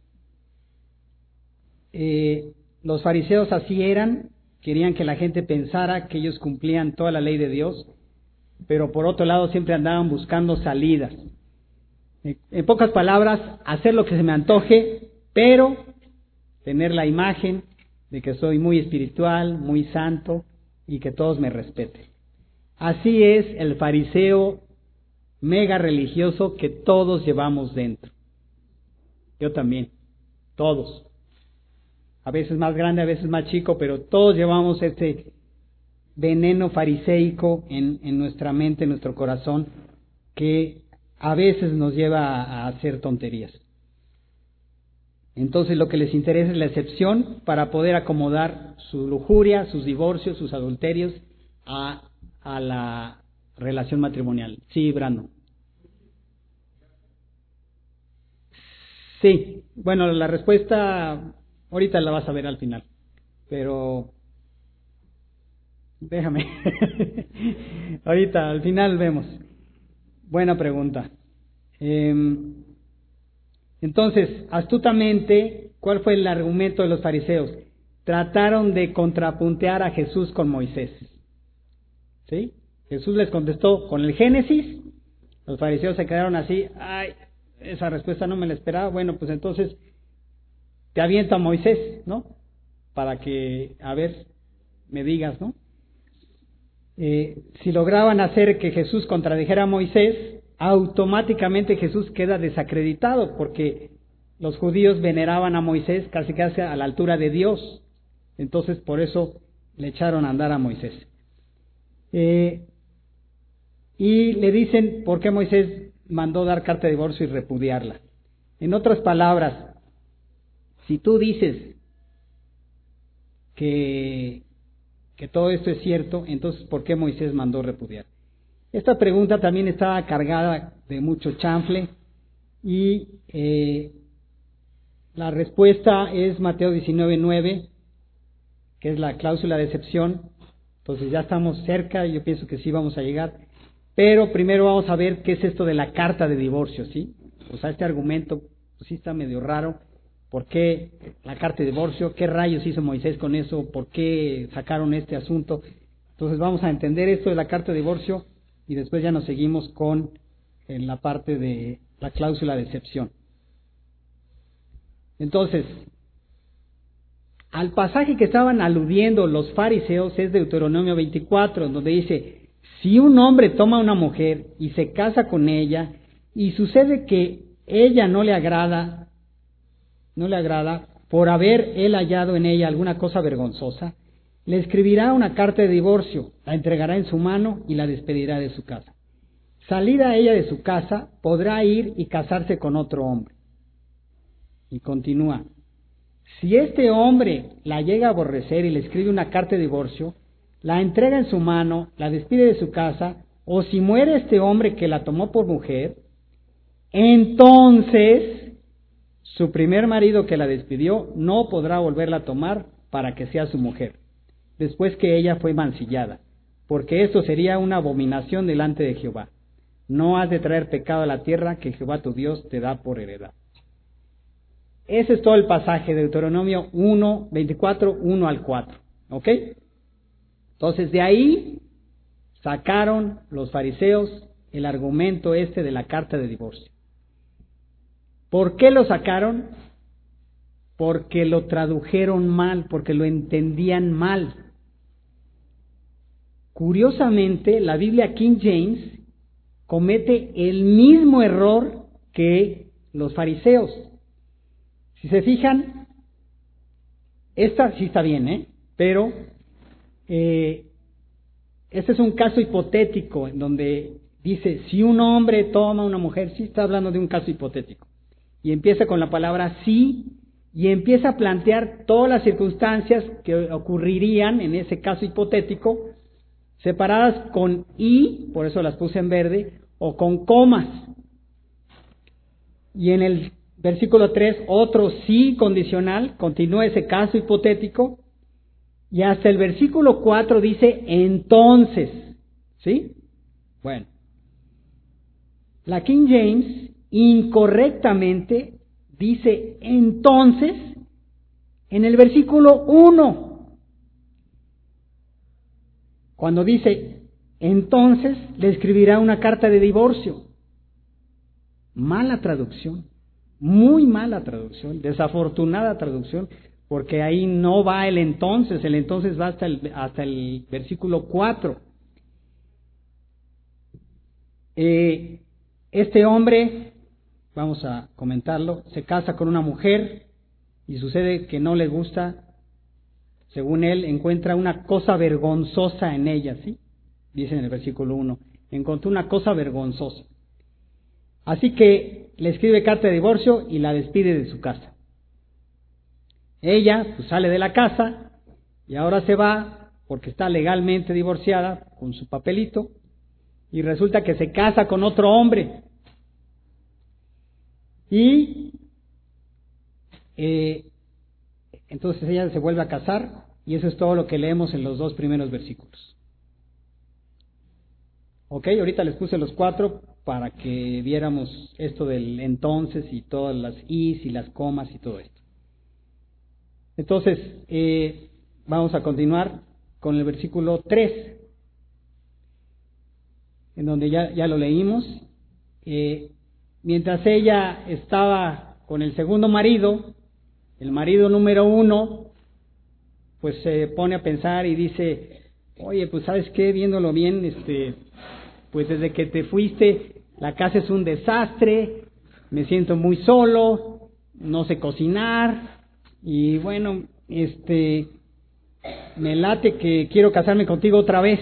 Eh, los fariseos así eran, querían que la gente pensara que ellos cumplían toda la ley de Dios, pero por otro lado siempre andaban buscando salidas. En pocas palabras, hacer lo que se me antoje, pero tener la imagen de que soy muy espiritual, muy santo y que todos me respeten. Así es el fariseo mega religioso que todos llevamos dentro. Yo también, todos. A veces más grande, a veces más chico, pero todos llevamos este veneno fariseico en, en nuestra mente, en nuestro corazón, que a veces nos lleva a, a hacer tonterías. Entonces lo que les interesa es la excepción para poder acomodar su lujuria, sus divorcios, sus adulterios a, a la relación matrimonial. Sí, Brando. Sí, bueno, la respuesta ahorita la vas a ver al final, pero déjame. Ahorita, al final vemos. Buena pregunta. Eh, entonces, astutamente, ¿cuál fue el argumento de los fariseos? Trataron de contrapuntear a Jesús con Moisés. ¿Sí? Jesús les contestó con el Génesis, los fariseos se quedaron así, ay, esa respuesta no me la esperaba, bueno, pues entonces te aviento a Moisés, ¿no? Para que, a ver, me digas, ¿no? Eh, si lograban hacer que Jesús contradijera a Moisés, automáticamente Jesús queda desacreditado, porque los judíos veneraban a Moisés casi casi a la altura de Dios, entonces por eso le echaron a andar a Moisés. Eh, y le dicen por qué Moisés mandó dar carta de divorcio y repudiarla. En otras palabras, si tú dices que, que todo esto es cierto, entonces ¿por qué Moisés mandó repudiar? Esta pregunta también estaba cargada de mucho chanfle y eh, la respuesta es Mateo diecinueve nueve, que es la cláusula de excepción. Entonces ya estamos cerca y yo pienso que sí vamos a llegar. Pero primero vamos a ver qué es esto de la carta de divorcio, ¿sí? O sea, este argumento pues, sí está medio raro. ¿Por qué la carta de divorcio? ¿Qué rayos hizo Moisés con eso? ¿Por qué sacaron este asunto? Entonces vamos a entender esto de la carta de divorcio y después ya nos seguimos con en la parte de la cláusula de excepción. Entonces, al pasaje que estaban aludiendo los fariseos es Deuteronomio veinticuatro, donde dice, si un hombre toma a una mujer y se casa con ella, y sucede que ella no le agrada, no le agrada, por haber él hallado en ella alguna cosa vergonzosa, le escribirá una carta de divorcio, la entregará en su mano y la despedirá de su casa. Salida ella de su casa, podrá ir y casarse con otro hombre. Y continúa. Si este hombre la llega a aborrecer y le escribe una carta de divorcio, la entrega en su mano, la despide de su casa, o si muere este hombre que la tomó por mujer, entonces su primer marido que la despidió no podrá volverla a tomar para que sea su mujer, después que ella fue mancillada, porque esto sería una abominación delante de Jehová. No has de traer pecado a la tierra que Jehová tu Dios te da por heredad. Ese es todo el pasaje de Deuteronomio uno, veinticuatro, uno al cuatro. ¿Ok? Entonces de ahí sacaron los fariseos el argumento este de la carta de divorcio. ¿Por qué lo sacaron? Porque lo tradujeron mal, porque lo entendían mal. Curiosamente, la Biblia King James comete el mismo error que los fariseos. Si se fijan, esta sí está bien, ¿eh? Pero eh, este es un caso hipotético en donde dice, si un hombre toma una mujer, sí está hablando de un caso hipotético. Y empieza con la palabra sí, y empieza a plantear todas las circunstancias que ocurrirían en ese caso hipotético, separadas con y, por eso las puse en verde, o con comas. Y en el versículo tres, otro sí condicional, continúa ese caso hipotético, y hasta el versículo cuatro dice entonces, ¿sí? Bueno, la King James incorrectamente dice entonces en el versículo uno. Cuando dice entonces le escribirá una carta de divorcio. Mala traducción, muy mala traducción, desafortunada traducción, porque ahí no va el entonces, el entonces va hasta el, hasta el versículo cuatro. Eh, este hombre, vamos a comentarlo, se casa con una mujer y sucede que no le gusta, según él, encuentra una cosa vergonzosa en ella, ¿sí? Dice en el versículo uno, encontró una cosa vergonzosa. Así que le escribe carta de divorcio y la despide de su casa. Ella pues, sale de la casa y ahora se va porque está legalmente divorciada con su papelito y resulta que se casa con otro hombre. Y eh, entonces ella se vuelve a casar y eso es todo lo que leemos en los dos primeros versículos. Ok, ahorita les puse los cuatro para que viéramos esto del entonces y todas las is y las comas y todo esto. Entonces, eh, vamos a continuar con el versículo tres, en donde ya, ya lo leímos. Eh, mientras ella estaba con el segundo marido, el marido número uno, pues se pone a pensar y dice, oye, pues ¿sabes qué? Viéndolo bien, este, pues desde que te fuiste, la casa es un desastre, me siento muy solo, no sé cocinar, y bueno, este, me late que quiero casarme contigo otra vez.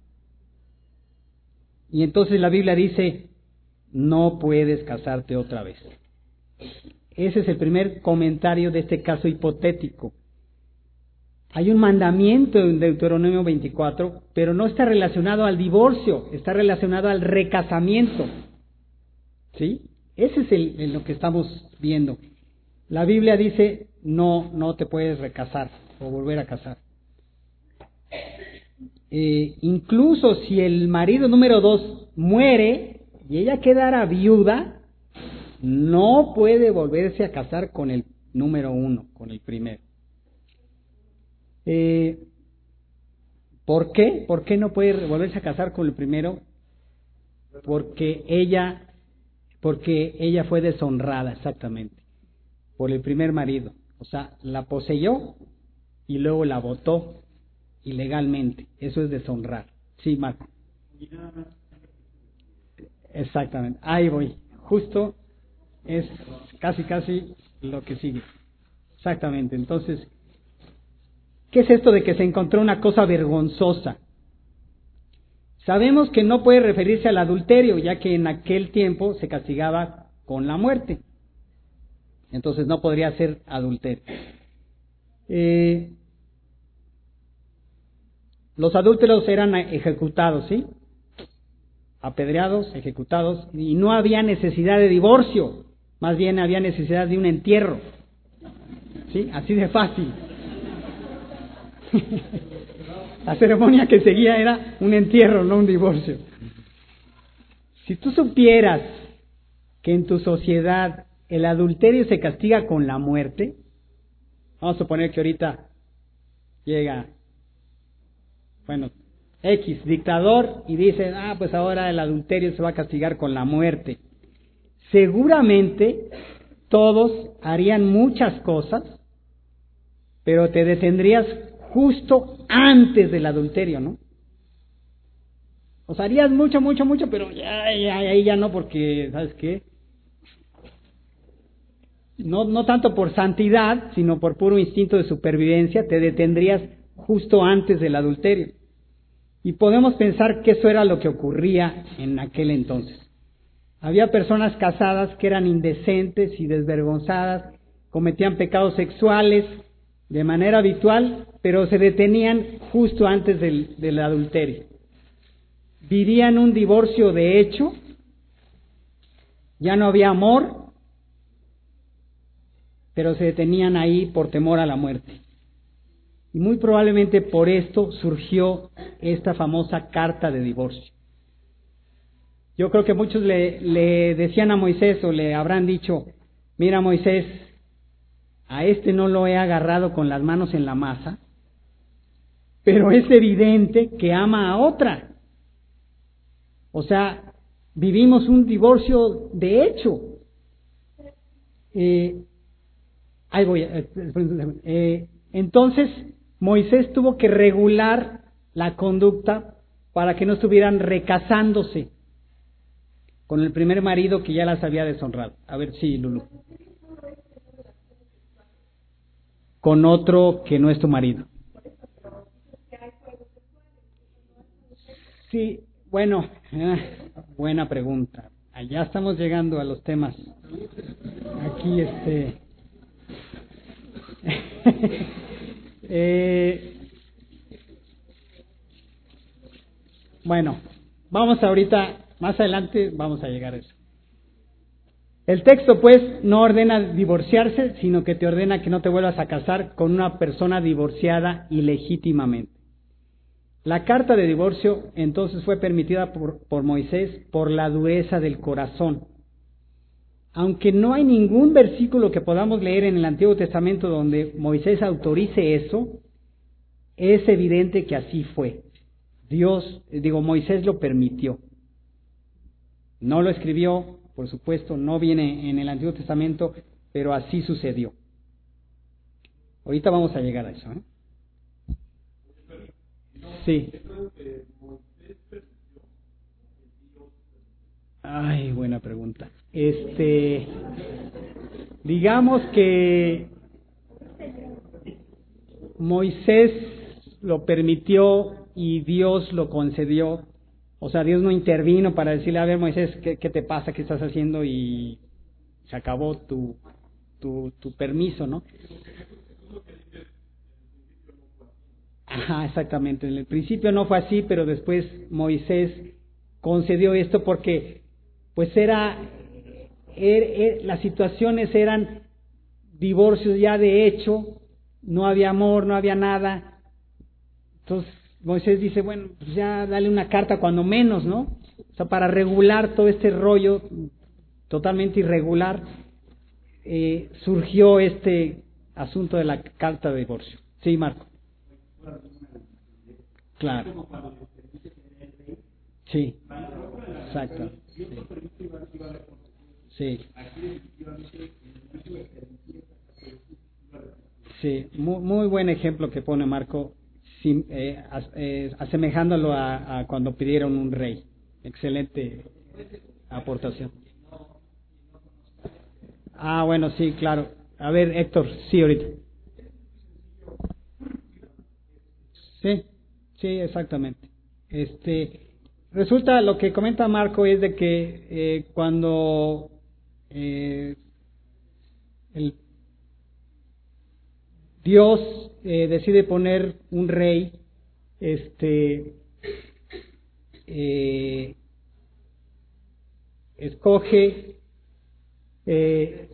Y entonces la Biblia dice, no puedes casarte otra vez. Ese es el primer comentario de este caso hipotético. Hay un mandamiento en Deuteronomio veinticuatro, pero no está relacionado al divorcio, está relacionado al recasamiento. ¿Sí? Ese es el, el lo que estamos viendo. La Biblia dice, no, no te puedes recasar o volver a casar. Eh, incluso si el marido número dos muere y ella quedara viuda, no puede volverse a casar con el número uno, con el primero. Eh, ¿Por qué? ¿Por qué no puede volverse a casar con el primero? Porque ella porque ella fue deshonrada, exactamente, por el primer marido. O sea, la poseyó y luego la votó ilegalmente. Eso es deshonrar. Sí, Marco. Exactamente. Ahí voy. Justo es casi, casi lo que sigue. Exactamente. Entonces, ¿qué es esto de que se encontró una cosa vergonzosa? Sabemos que no puede referirse al adulterio, ya que en aquel tiempo se castigaba con la muerte. Entonces no podría ser adulterio. Eh, los adúlteros eran ejecutados, ¿sí? Apedreados, ejecutados, y no había necesidad de divorcio, más bien había necesidad de un entierro. ¿Sí? Así de fácil. La ceremonia que seguía era un entierro, no un divorcio. Si tú supieras que en tu sociedad el adulterio se castiga con la muerte, vamos a suponer que ahorita llega, bueno, X dictador y dice, ah, pues ahora el adulterio se va a castigar con la muerte. Seguramente todos harían muchas cosas, pero te detendrías justo antes del adulterio, ¿no? O sea, harías mucho, mucho, mucho, pero ya, ya, ahí ya no, porque, ¿sabes qué? No, no tanto por santidad, sino por puro instinto de supervivencia, te detendrías justo antes del adulterio. Y podemos pensar que eso era lo que ocurría en aquel entonces. Había personas casadas que eran indecentes y desvergonzadas, cometían pecados sexuales de manera habitual, pero se detenían justo antes del, del adulterio. Vivían un divorcio de hecho, ya no había amor, pero se detenían ahí por temor a la muerte. Y muy probablemente por esto surgió esta famosa carta de divorcio. Yo creo que muchos le, le decían a Moisés o le habrán dicho, mira Moisés, a este no lo he agarrado con las manos en la masa, pero es evidente que ama a otra. O sea, vivimos un divorcio de hecho. Eh, ahí voy. Eh, eh, entonces, Moisés tuvo que regular la conducta para que no estuvieran recasándose con el primer marido que ya las había deshonrado. A ver, sí, Lulu. Con otro que no es tu marido. Sí, bueno, eh, buena pregunta. Allá estamos llegando a los temas. Aquí, este. eh, bueno, vamos ahorita, más adelante vamos a llegar a eso. El texto, pues, no ordena divorciarse, sino que te ordena que no te vuelvas a casar con una persona divorciada ilegítimamente. La carta de divorcio, entonces, fue permitida por, por Moisés por la dureza del corazón. Aunque no hay ningún versículo que podamos leer en el Antiguo Testamento donde Moisés autorice eso, es evidente que así fue. Dios, digo, Moisés lo permitió. No lo escribió, por supuesto, no viene en el Antiguo Testamento, pero así sucedió. Ahorita vamos a llegar a eso, ¿eh? Sí. Ay, buena pregunta. Este, digamos que Moisés lo permitió y Dios lo concedió. O sea, Dios no intervino para decirle, a ver, Moisés, ¿qué, qué te pasa? ¿Qué estás haciendo? Y se acabó tu, tu, tu permiso, ¿no? Ajá, exactamente. En el principio no fue así, pero después Moisés concedió esto porque, pues, era, er, er, las situaciones eran divorcios ya de hecho, no había amor, no había nada. Entonces Moisés dice, bueno, pues ya dale una carta cuando menos, ¿no? O sea, para regular todo este rollo totalmente irregular, eh, surgió este asunto de la carta de divorcio. Sí, Marco. Claro. Sí, exacto. Sí. Sí. Sí, muy, muy buen ejemplo que pone Marco, sim- eh, as- eh, asemejándolo a, a cuando pidieron un rey. Excelente aportación. Ah, bueno, sí, claro. A ver, Héctor, sí, ahorita. Sí, sí, exactamente. Este, resulta, lo que comenta Marco es de que eh, cuando eh, el Dios eh, decide poner un rey, este, eh, escoge, eh,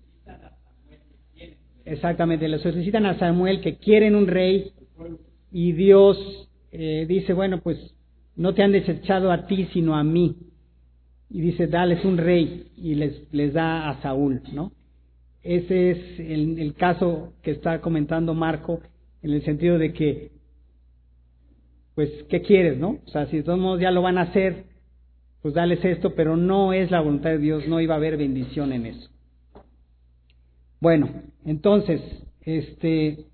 exactamente, le solicitan a Samuel que quieren un rey y Dios eh, dice, bueno, pues no te han desechado a ti, sino a mí. Y dice, dales un rey y les, les da a Saúl, ¿no? Ese es el, el caso que está comentando Marco, en el sentido de que, pues, ¿qué quieres, no? O sea, si de todos modos ya lo van a hacer, pues dales esto, pero no es la voluntad de Dios, no iba a haber bendición en eso. Bueno, entonces, este,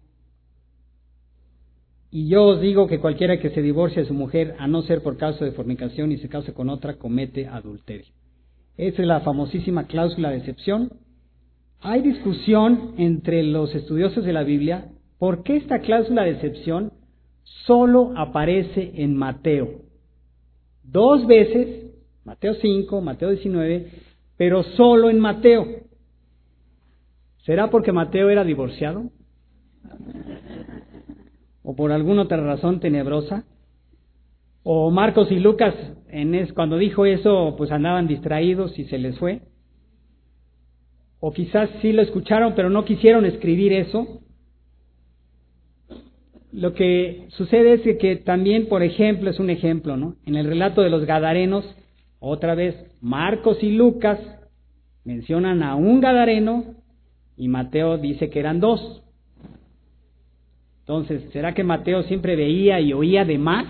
y yo os digo que cualquiera que se divorcie de su mujer, a no ser por causa de fornicación y se case con otra, comete adulterio. Esa es la famosísima cláusula de excepción. Hay discusión entre los estudiosos de la Biblia por qué esta cláusula de excepción solo aparece en Mateo. Dos veces, Mateo cinco, Mateo diecinueve, pero solo en Mateo. ¿Será porque Mateo era divorciado? ¿O por alguna otra razón tenebrosa? ¿O Marcos y Lucas, en es, cuando dijo eso, pues andaban distraídos y se les fue? ¿O quizás sí lo escucharon, pero no quisieron escribir eso? Lo que sucede es que, que también, por ejemplo, es un ejemplo, ¿no? En el relato de los Gadarenos, otra vez, Marcos y Lucas mencionan a un Gadareno y Mateo dice que eran dos. Entonces, ¿será que Mateo siempre veía y oía de más?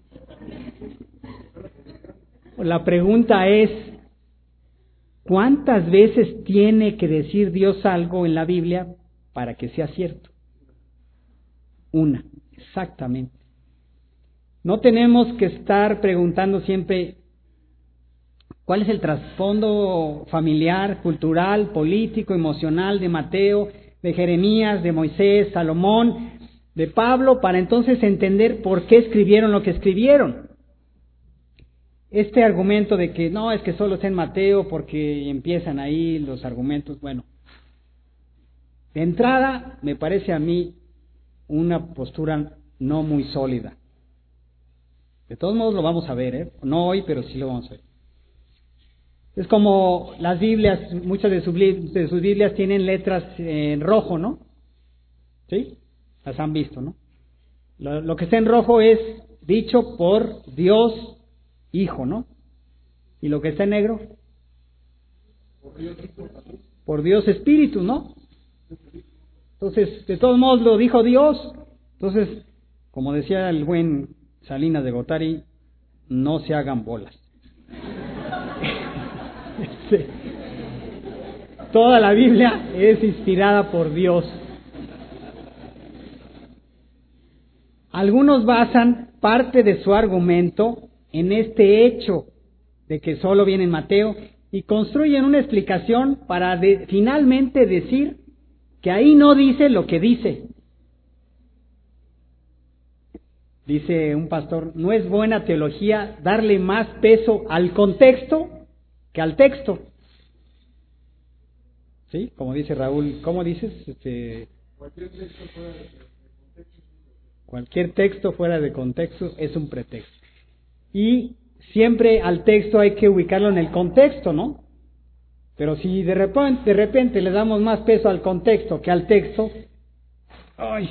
La pregunta es, ¿cuántas veces tiene que decir Dios algo en la Biblia para que sea cierto? Una, exactamente. No tenemos que estar preguntando siempre cuál es el trasfondo familiar, cultural, político, emocional de Mateo, de Jeremías, de Moisés, Salomón, de Pablo, para entonces entender por qué escribieron lo que escribieron. Este argumento de que no, es que solo está en Mateo porque empiezan ahí los argumentos, bueno, de entrada me parece a mí una postura no muy sólida. De todos modos lo vamos a ver, ¿eh? No hoy, pero sí lo vamos a ver. Es como las Biblias, muchas de sus, de sus Biblias tienen letras en rojo, ¿no? ¿Sí? Las han visto, ¿no? Lo, lo que está en rojo es dicho por Dios Hijo, ¿no? Y lo que está en negro, por Dios Espíritu, ¿no? Entonces, de todos modos lo dijo Dios. Entonces, como decía el buen Salinas de Gortari, no se hagan bolas. Sí. Toda la Biblia es inspirada por Dios. Algunos basan parte de su argumento en este hecho de que solo viene en Mateo y construyen una explicación para de, finalmente decir que ahí no dice lo que dice. Dice un pastor, no es buena teología darle más peso al contexto que al texto. ¿Sí? Como dice Raúl, ¿cómo dices? Este, cualquier texto fuera de contexto es un pretexto. Y siempre al texto hay que ubicarlo en el contexto, ¿no? Pero si de repente, de repente le damos más peso al contexto que al texto, ¡ay!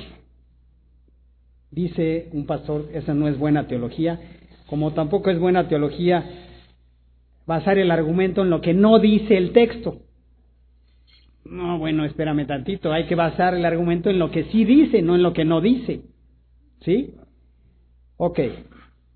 Dice un pastor, esa no es buena teología, como tampoco es buena teología basar el argumento en lo que no dice el texto. No, bueno, espérame tantito, hay que basar el argumento en lo que sí dice, no en lo que no dice. ¿Sí? Ok.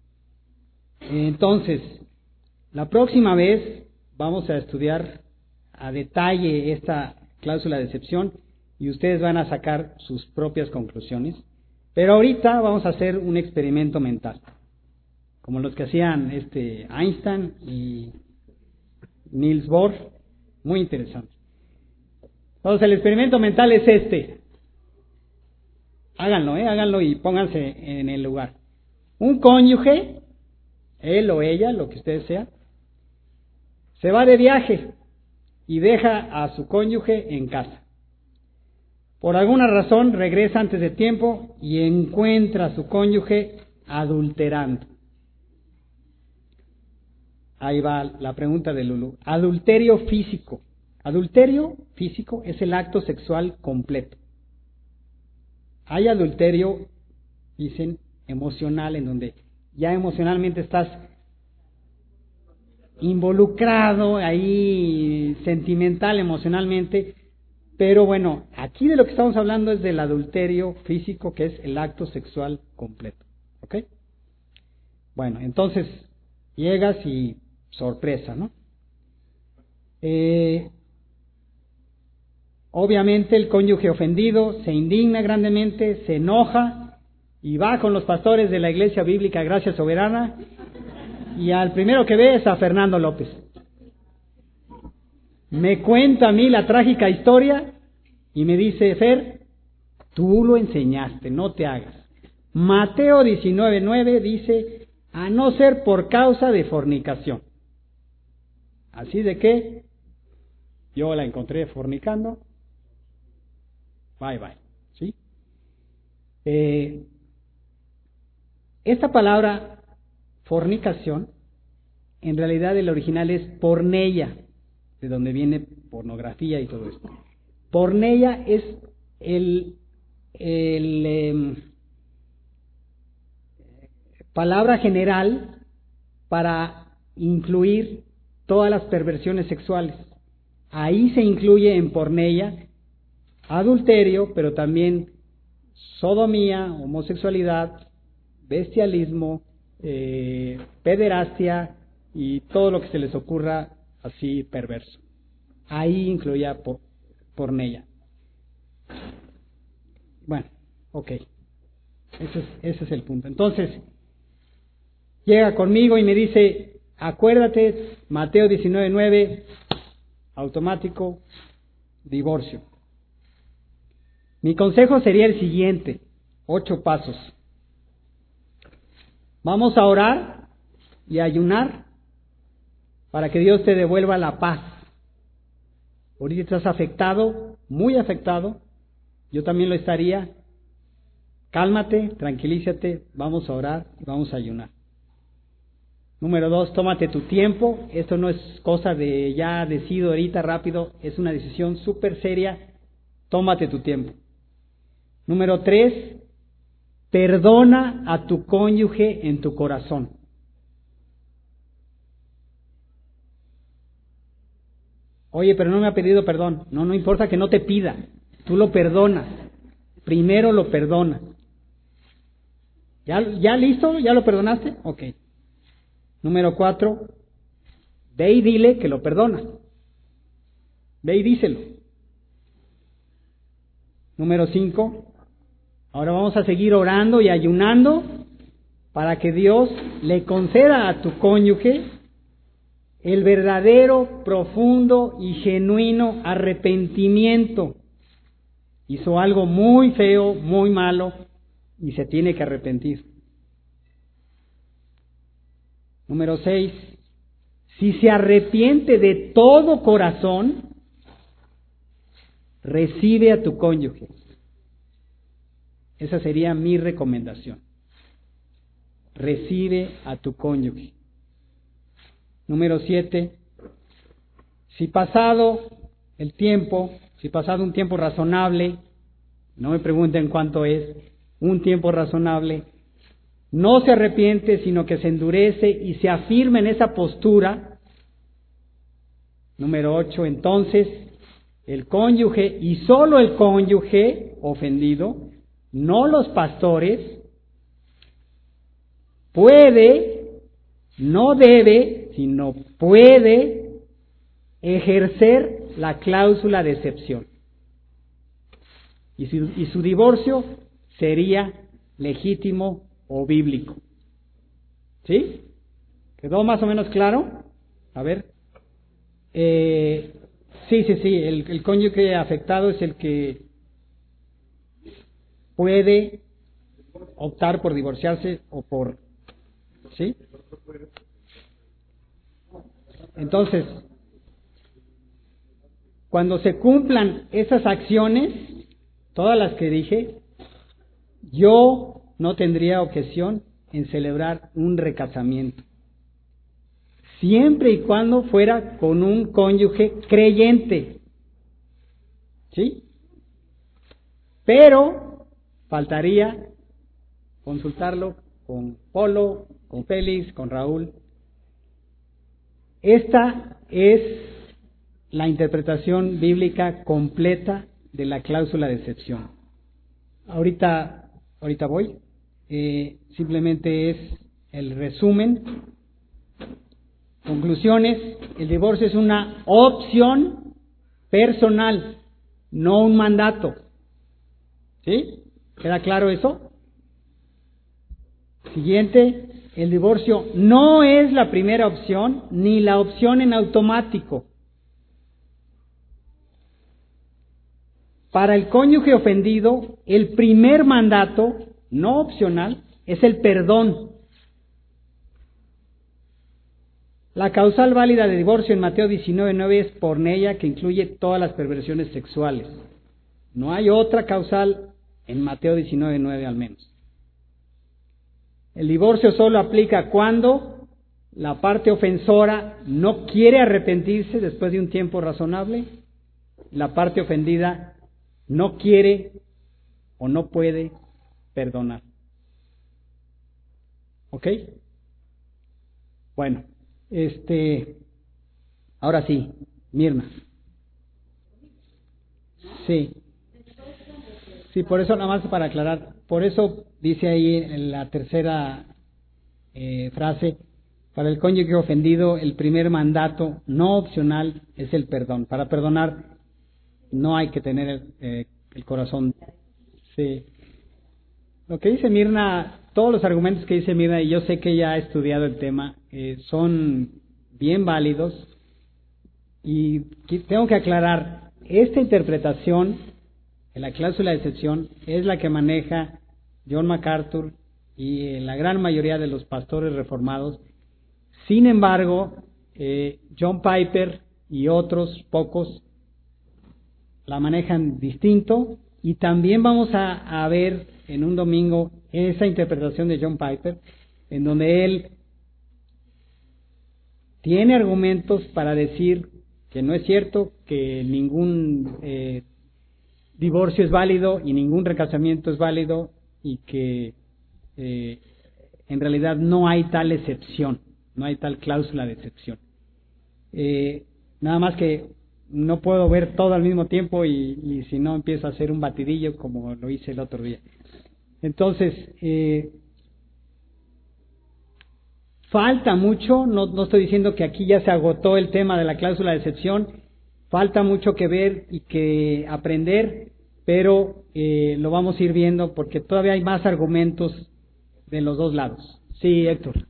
Entonces, la próxima vez vamos a estudiar a detalle esta cláusula de excepción y ustedes van a sacar sus propias conclusiones. Pero ahorita vamos a hacer un experimento mental, como los que hacían este Einstein y Niels Bohr, muy interesante. Entonces el experimento mental es este. Háganlo, ¿eh? Háganlo y pónganse en el lugar. Un cónyuge, él o ella, lo que ustedes sean, se va de viaje y deja a su cónyuge en casa. Por alguna razón regresa antes de tiempo y encuentra a su cónyuge adulterando. Ahí va la pregunta de Lulu. Adulterio físico. Adulterio físico es el acto sexual completo. Hay adulterio, dicen, emocional, en donde ya emocionalmente estás involucrado, ahí sentimental, emocionalmente, pero bueno, aquí de lo que estamos hablando es del adulterio físico, que es el acto sexual completo, ¿ok? Bueno, entonces llegas y sorpresa, ¿no? Eh, obviamente el cónyuge ofendido se indigna grandemente, se enoja y va con los pastores de la Iglesia Bíblica Gracia Soberana y al primero que ve es a Fernando López. Me cuenta a mí la trágica historia y me dice: Fer, tú lo enseñaste, no te hagas. Mateo diecinueve nueve dice: a no ser por causa de fornicación. Así de que yo la encontré fornicando. Bye bye. ¿Sí? Eh, esta palabra fornicación, en realidad el original es porneia, de donde viene pornografía y todo esto. Porneia es el, el eh, palabra general para incluir todas las perversiones sexuales. Ahí se incluye en porneia adulterio, pero también sodomía, homosexualidad, bestialismo, eh, pederastia y todo lo que se les ocurra así perverso. Ahí incluía por, porneia. Bueno, ok. Ese es, ese es el punto. Entonces, llega conmigo y me dice: acuérdate, Mateo diecinueve nueve, automático, divorcio. Mi consejo sería el siguiente, ocho pasos. Vamos a orar y a ayunar para que Dios te devuelva la paz. Ahorita estás afectado, muy afectado, yo también lo estaría. Cálmate, tranquilízate, vamos a orar y vamos a ayunar. Número dos, tómate tu tiempo. Esto no es cosa de ya decido ahorita rápido, es una decisión súper seria. Tómate tu tiempo. Número tres, perdona a tu cónyuge en tu corazón. Oye, pero no me ha pedido perdón. No, no importa que no te pida. Tú lo perdonas. Primero lo perdonas. ¿Ya, ya listo? ¿Ya lo perdonaste? Ok. Número cuatro, ve y dile que lo perdonas. Ve y díselo. Número cinco, ahora vamos a seguir orando y ayunando para que Dios le conceda a tu cónyuge el verdadero, profundo y genuino arrepentimiento. Hizo algo muy feo, muy malo y se tiene que arrepentir. Número seis, si se arrepiente de todo corazón, recibe a tu cónyuge. Esa sería mi recomendación. Recibe a tu cónyuge. Número siete, si pasado el tiempo, si pasado un tiempo razonable, no me pregunten cuánto es, un tiempo razonable, no se arrepiente, sino que se endurece y se afirma en esa postura. Número ocho, entonces, el cónyuge, y solo el cónyuge ofendido, no los pastores, puede, no debe, sino puede ejercer la cláusula de excepción. Y su, y su divorcio sería legítimo o bíblico. ¿Sí? ¿Quedó más o menos claro? A ver. Eh, sí, sí, sí. El, el cónyuge afectado es el que puede optar por divorciarse o por... ¿Sí? Entonces, cuando se cumplan esas acciones, todas las que dije, yo no tendría objeción en celebrar un recasamiento, siempre y cuando fuera con un cónyuge creyente, ¿sí? Pero faltaría consultarlo con Polo, con Félix, con Raúl. Esta es la interpretación bíblica completa de la cláusula de excepción. Ahorita, ahorita voy. Eh, simplemente es el resumen. Conclusiones: el divorcio es una opción personal, no un mandato. ¿Sí? ¿Queda claro eso? Siguiente: el divorcio no es la primera opción ni la opción en automático. Para el cónyuge ofendido, el primer mandato, no opcional, es el perdón. La causal válida de divorcio en Mateo diecinueve nueve es porneia, que incluye todas las perversiones sexuales. No hay otra causal en Mateo diecinueve nueve al menos. El divorcio solo aplica cuando la parte ofensora no quiere arrepentirse después de un tiempo razonable, la parte ofendida no quiere o no puede perdonar. ¿Ok? Bueno, este, ahora sí, Mirna. Sí. Sí, por eso nada más para aclarar, por eso dice ahí en la tercera eh, frase, para el cónyuge ofendido el primer mandato no opcional es el perdón. Para perdonar no hay que tener el, eh, el corazón. Sí. Lo que dice Mirna, todos los argumentos que dice Mirna, y yo sé que ella ha estudiado el tema, eh, son bien válidos, y tengo que aclarar, esta interpretación de la cláusula de excepción es la que maneja John MacArthur y eh, la gran mayoría de los pastores reformados. Sin embargo, eh, John Piper y otros pocos la manejan distinto, y también vamos a, a ver en un domingo esa interpretación de John Piper, en donde él tiene argumentos para decir que no es cierto, que ningún eh, divorcio es válido y ningún recasamiento es válido, y que eh, en realidad no hay tal excepción, no hay tal cláusula de excepción. Eh, nada más que no puedo ver todo al mismo tiempo, y, y si no empiezo a hacer un batidillo como lo hice el otro día. Entonces, eh, falta mucho, no, no estoy diciendo que aquí ya se agotó el tema de la cláusula de excepción, falta mucho que ver y que aprender, pero eh, lo vamos a ir viendo porque todavía hay más argumentos de los dos lados. Sí, Héctor.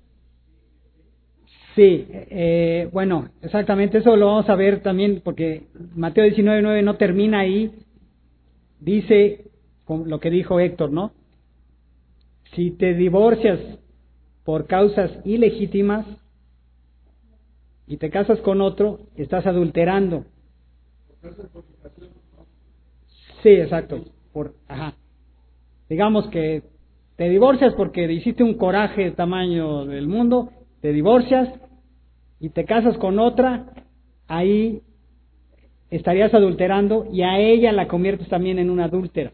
Sí, eh, bueno, exactamente, eso lo vamos a ver también, porque Mateo diecinueve nueve no termina ahí, dice con lo que dijo Héctor, ¿no? Si te divorcias por causas ilegítimas y te casas con otro, estás adulterando. Sí, exacto. Por, ajá. Digamos que te divorcias porque hiciste un coraje de tamaño del mundo, te divorcias y te casas con otra, ahí estarías adulterando, y a ella la conviertes también en una adúltera.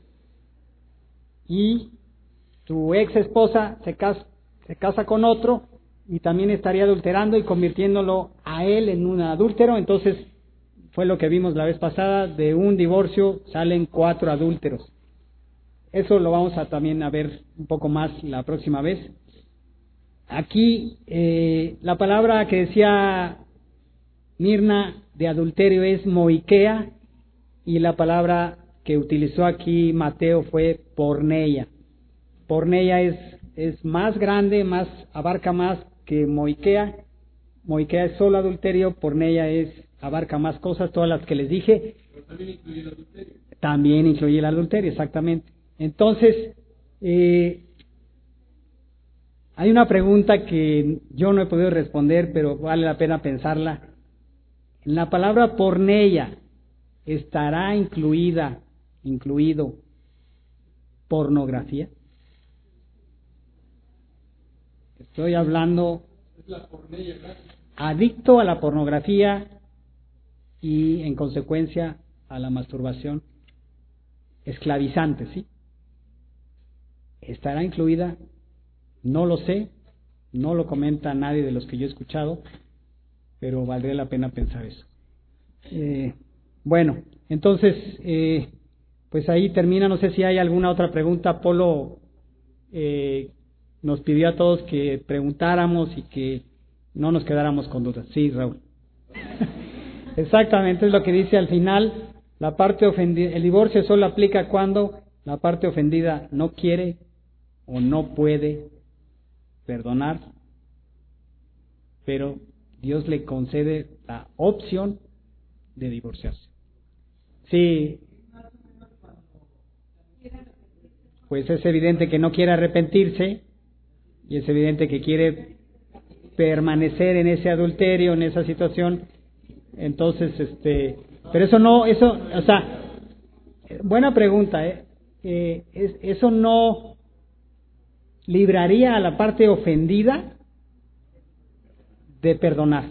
Y tu ex esposa se casa, se casa con otro y también estaría adulterando y convirtiéndolo a él en un adúltero. Entonces fue lo que vimos la vez pasada, de un divorcio salen cuatro adúlteros. Eso lo vamos a también a ver un poco más la próxima vez. Aquí eh, la palabra que decía Mirna de adulterio es moikea, y la palabra que utilizó aquí Mateo fue porneia. Porneia es, es más grande, más abarca más que moikea. Moikea es solo adulterio, porneia es abarca más cosas, todas las que les dije. Pero también incluye el adulterio. También incluye el adulterio, exactamente. Entonces, eh, hay una pregunta que yo no he podido responder, pero vale la pena pensarla. En la palabra porneia, ¿estará incluida, incluido pornografía? Estoy hablando Es la porneia, ¿verdad? adicto a la pornografía y en consecuencia a la masturbación, esclavizante, ¿sí? ¿Estará incluida? No lo sé, no lo comenta nadie de los que yo he escuchado, pero valdría la pena pensar eso. Eh, bueno, entonces, eh, pues ahí termina. No sé si hay alguna otra pregunta. Polo eh, nos pidió a todos que preguntáramos y que no nos quedáramos con dudas. Sí, Raúl. Exactamente, es lo que dice al final. La parte ofendida, el divorcio solo aplica cuando la parte ofendida no quiere o no puede perdonar, pero Dios le concede la opción de divorciarse. Sí, pues es evidente que no quiere arrepentirse y es evidente que quiere permanecer en ese adulterio, en esa situación. Entonces, este, pero eso no, eso, o sea, buena pregunta, ¿eh? Eh, es, eso no libraría a la parte ofendida de perdonar.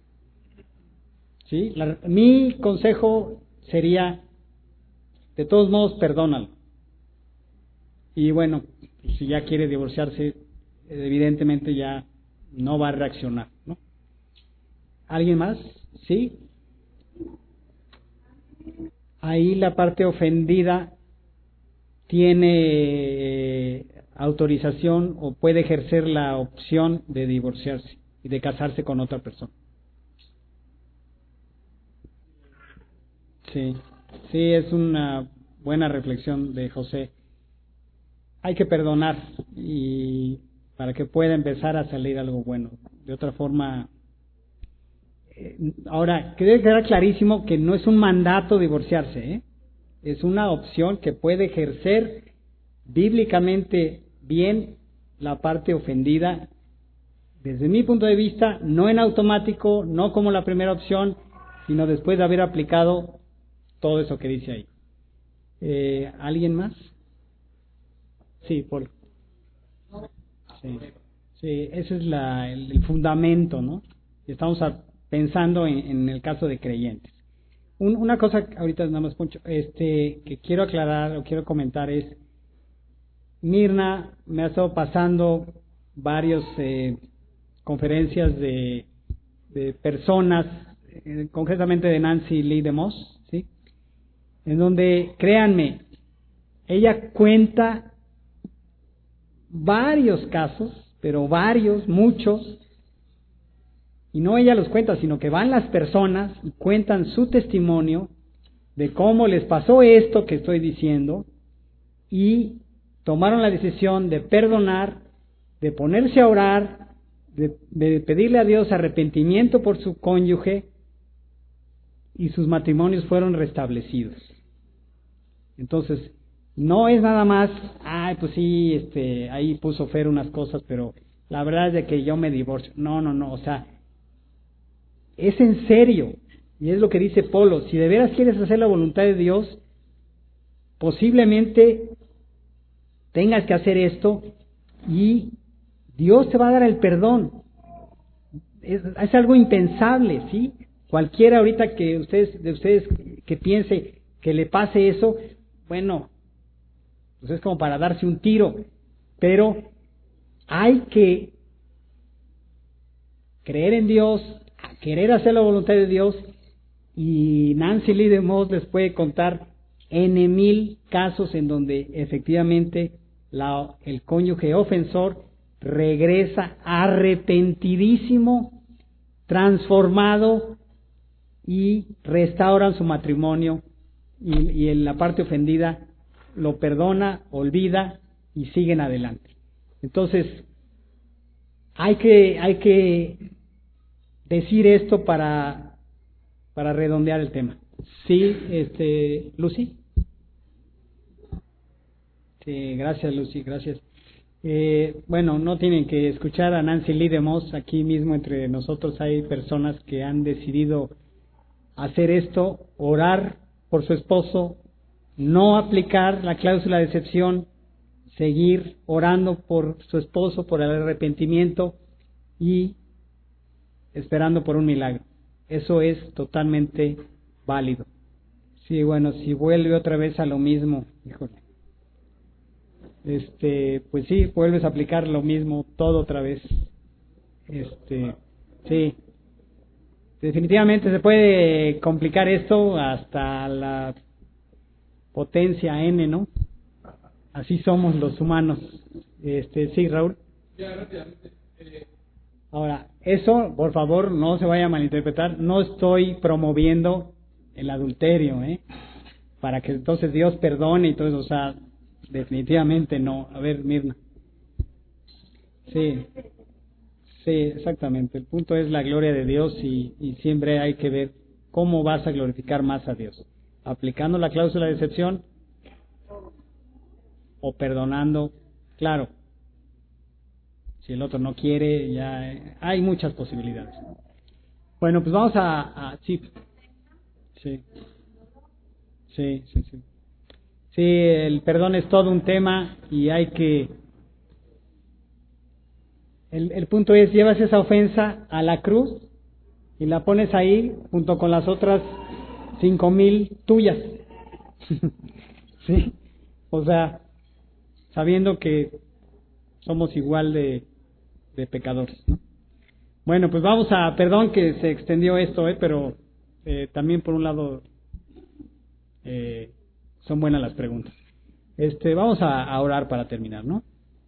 ¿Sí? La, mi consejo sería, de todos modos, perdónalo. Y bueno, si ya quiere divorciarse, evidentemente ya no va a reaccionar, ¿no? ¿Alguien más? ¿Sí? Ahí la parte ofendida tiene autorización o puede ejercer la opción de divorciarse y de casarse con otra persona. Sí, sí, es una buena reflexión de José. Hay que perdonar y para que pueda empezar a salir algo bueno. De otra forma, eh, ahora, que debe quedar clarísimo que no es un mandato divorciarse, ¿eh? Es una opción que puede ejercer bíblicamente bien la parte ofendida. Desde mi punto de vista, no en automático, no como la primera opción, sino después de haber aplicado todo eso que dice ahí. Eh, ¿Alguien más? Sí, Paul. Sí, sí, ese es la, el, el fundamento, ¿no? Estamos a, pensando en, en el caso de creyentes. Un, una cosa, ahorita nada más, Poncho, este, que quiero aclarar o quiero comentar es, Mirna me ha estado pasando varias eh, conferencias de, de personas, eh, concretamente de Nancy Lee DeMoss, ¿sí? En donde, créanme, ella cuenta varios casos, pero varios, muchos, y no ella los cuenta, sino que van las personas y cuentan su testimonio de cómo les pasó esto que estoy diciendo y tomaron la decisión de perdonar, de ponerse a orar, de, de pedirle a Dios arrepentimiento por su cónyuge y sus matrimonios fueron restablecidos. Entonces, no es nada más, ay, pues sí, este, ahí puso Fer unas cosas, pero la verdad es de que yo me divorcio. No, no, no, o sea, es en serio, y es lo que dice Polo, si de veras quieres hacer la voluntad de Dios, posiblemente tengas que hacer esto y Dios te va a dar el perdón. Es, es algo impensable, ¿sí? Cualquiera ahorita que ustedes, de ustedes que piense que le pase eso, bueno, pues es como para darse un tiro, pero hay que creer en Dios, querer hacer la voluntad de Dios, y Nancy Lee DeMoss les puede contar N mil casos en donde efectivamente la, el cónyuge ofensor regresa arrepentidísimo, transformado, y restauran su matrimonio y, y en la parte ofendida lo perdona, olvida y siguen adelante. Entonces, hay que, hay que decir esto para, para redondear el tema. Sí, este, Lucy. Sí, gracias Lucy, gracias. Eh, bueno, no tienen que escuchar a Nancy Lee de Moss, aquí mismo entre nosotros hay personas que han decidido hacer esto, orar por su esposo, no aplicar la cláusula de excepción, seguir orando por su esposo, por el arrepentimiento y esperando por un milagro. Eso es totalmente válido. Sí, bueno, si vuelve otra vez a lo mismo, híjole. Este, pues sí, vuelves a aplicar lo mismo todo otra vez. Este, sí. Definitivamente se puede complicar esto hasta la potencia N, ¿no? Así somos los humanos. Este, sí, Raúl. Ya, rápidamente. Eh, Ahora, eso, por favor, no se vaya a malinterpretar. No estoy promoviendo el adulterio, ¿eh? Para que entonces Dios perdone y todo eso. O sea, definitivamente no. A ver, Mirna. Sí. Sí, exactamente. El punto es la gloria de Dios y, y siempre hay que ver cómo vas a glorificar más a Dios. Aplicando la cláusula de excepción o perdonando, claro. Si el otro no quiere, ya eh, hay muchas posibilidades. Bueno, pues vamos a... a sí. Sí. Sí, sí, sí. Sí, el perdón es todo un tema y hay que... El, el punto es, llevas esa ofensa a la cruz y la pones ahí junto con las otras cinco mil tuyas. Sí, o sea, sabiendo que somos igual de, de pecadores, ¿no? Bueno, pues vamos a, perdón que se extendió esto, ¿eh? Pero eh, también por un lado eh, son buenas las preguntas. Este, vamos a, a orar para terminar, ¿no?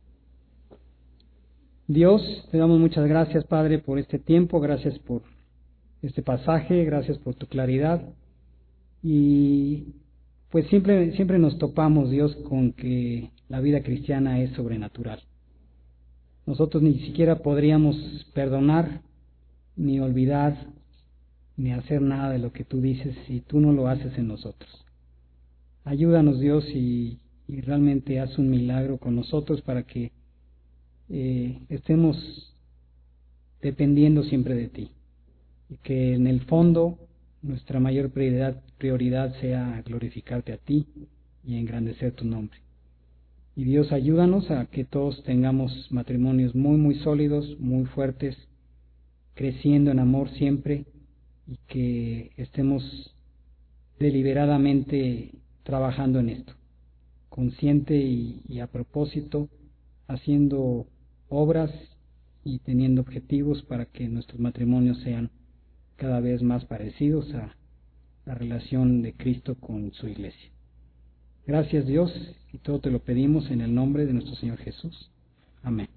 Dios, te damos muchas gracias, Padre, por este tiempo, gracias por este pasaje, gracias por tu claridad. Y pues siempre, siempre nos topamos, Dios, con que la vida cristiana es sobrenatural. Nosotros ni siquiera podríamos perdonar, ni olvidar, ni hacer nada de lo que tú dices si tú no lo haces en nosotros. Ayúdanos, Dios, y, y realmente haz un milagro con nosotros para que Eh, estemos dependiendo siempre de ti y que en el fondo nuestra mayor prioridad, prioridad sea glorificarte a ti y engrandecer tu nombre. Y Dios, ayúdanos a que todos tengamos matrimonios muy muy sólidos, muy fuertes, creciendo en amor siempre y que estemos deliberadamente trabajando en esto, consciente y, y a propósito, haciendo obras y teniendo objetivos para que nuestros matrimonios sean cada vez más parecidos a la relación de Cristo con su iglesia. Gracias, Dios, y todo te lo pedimos en el nombre de nuestro Señor Jesús. Amén.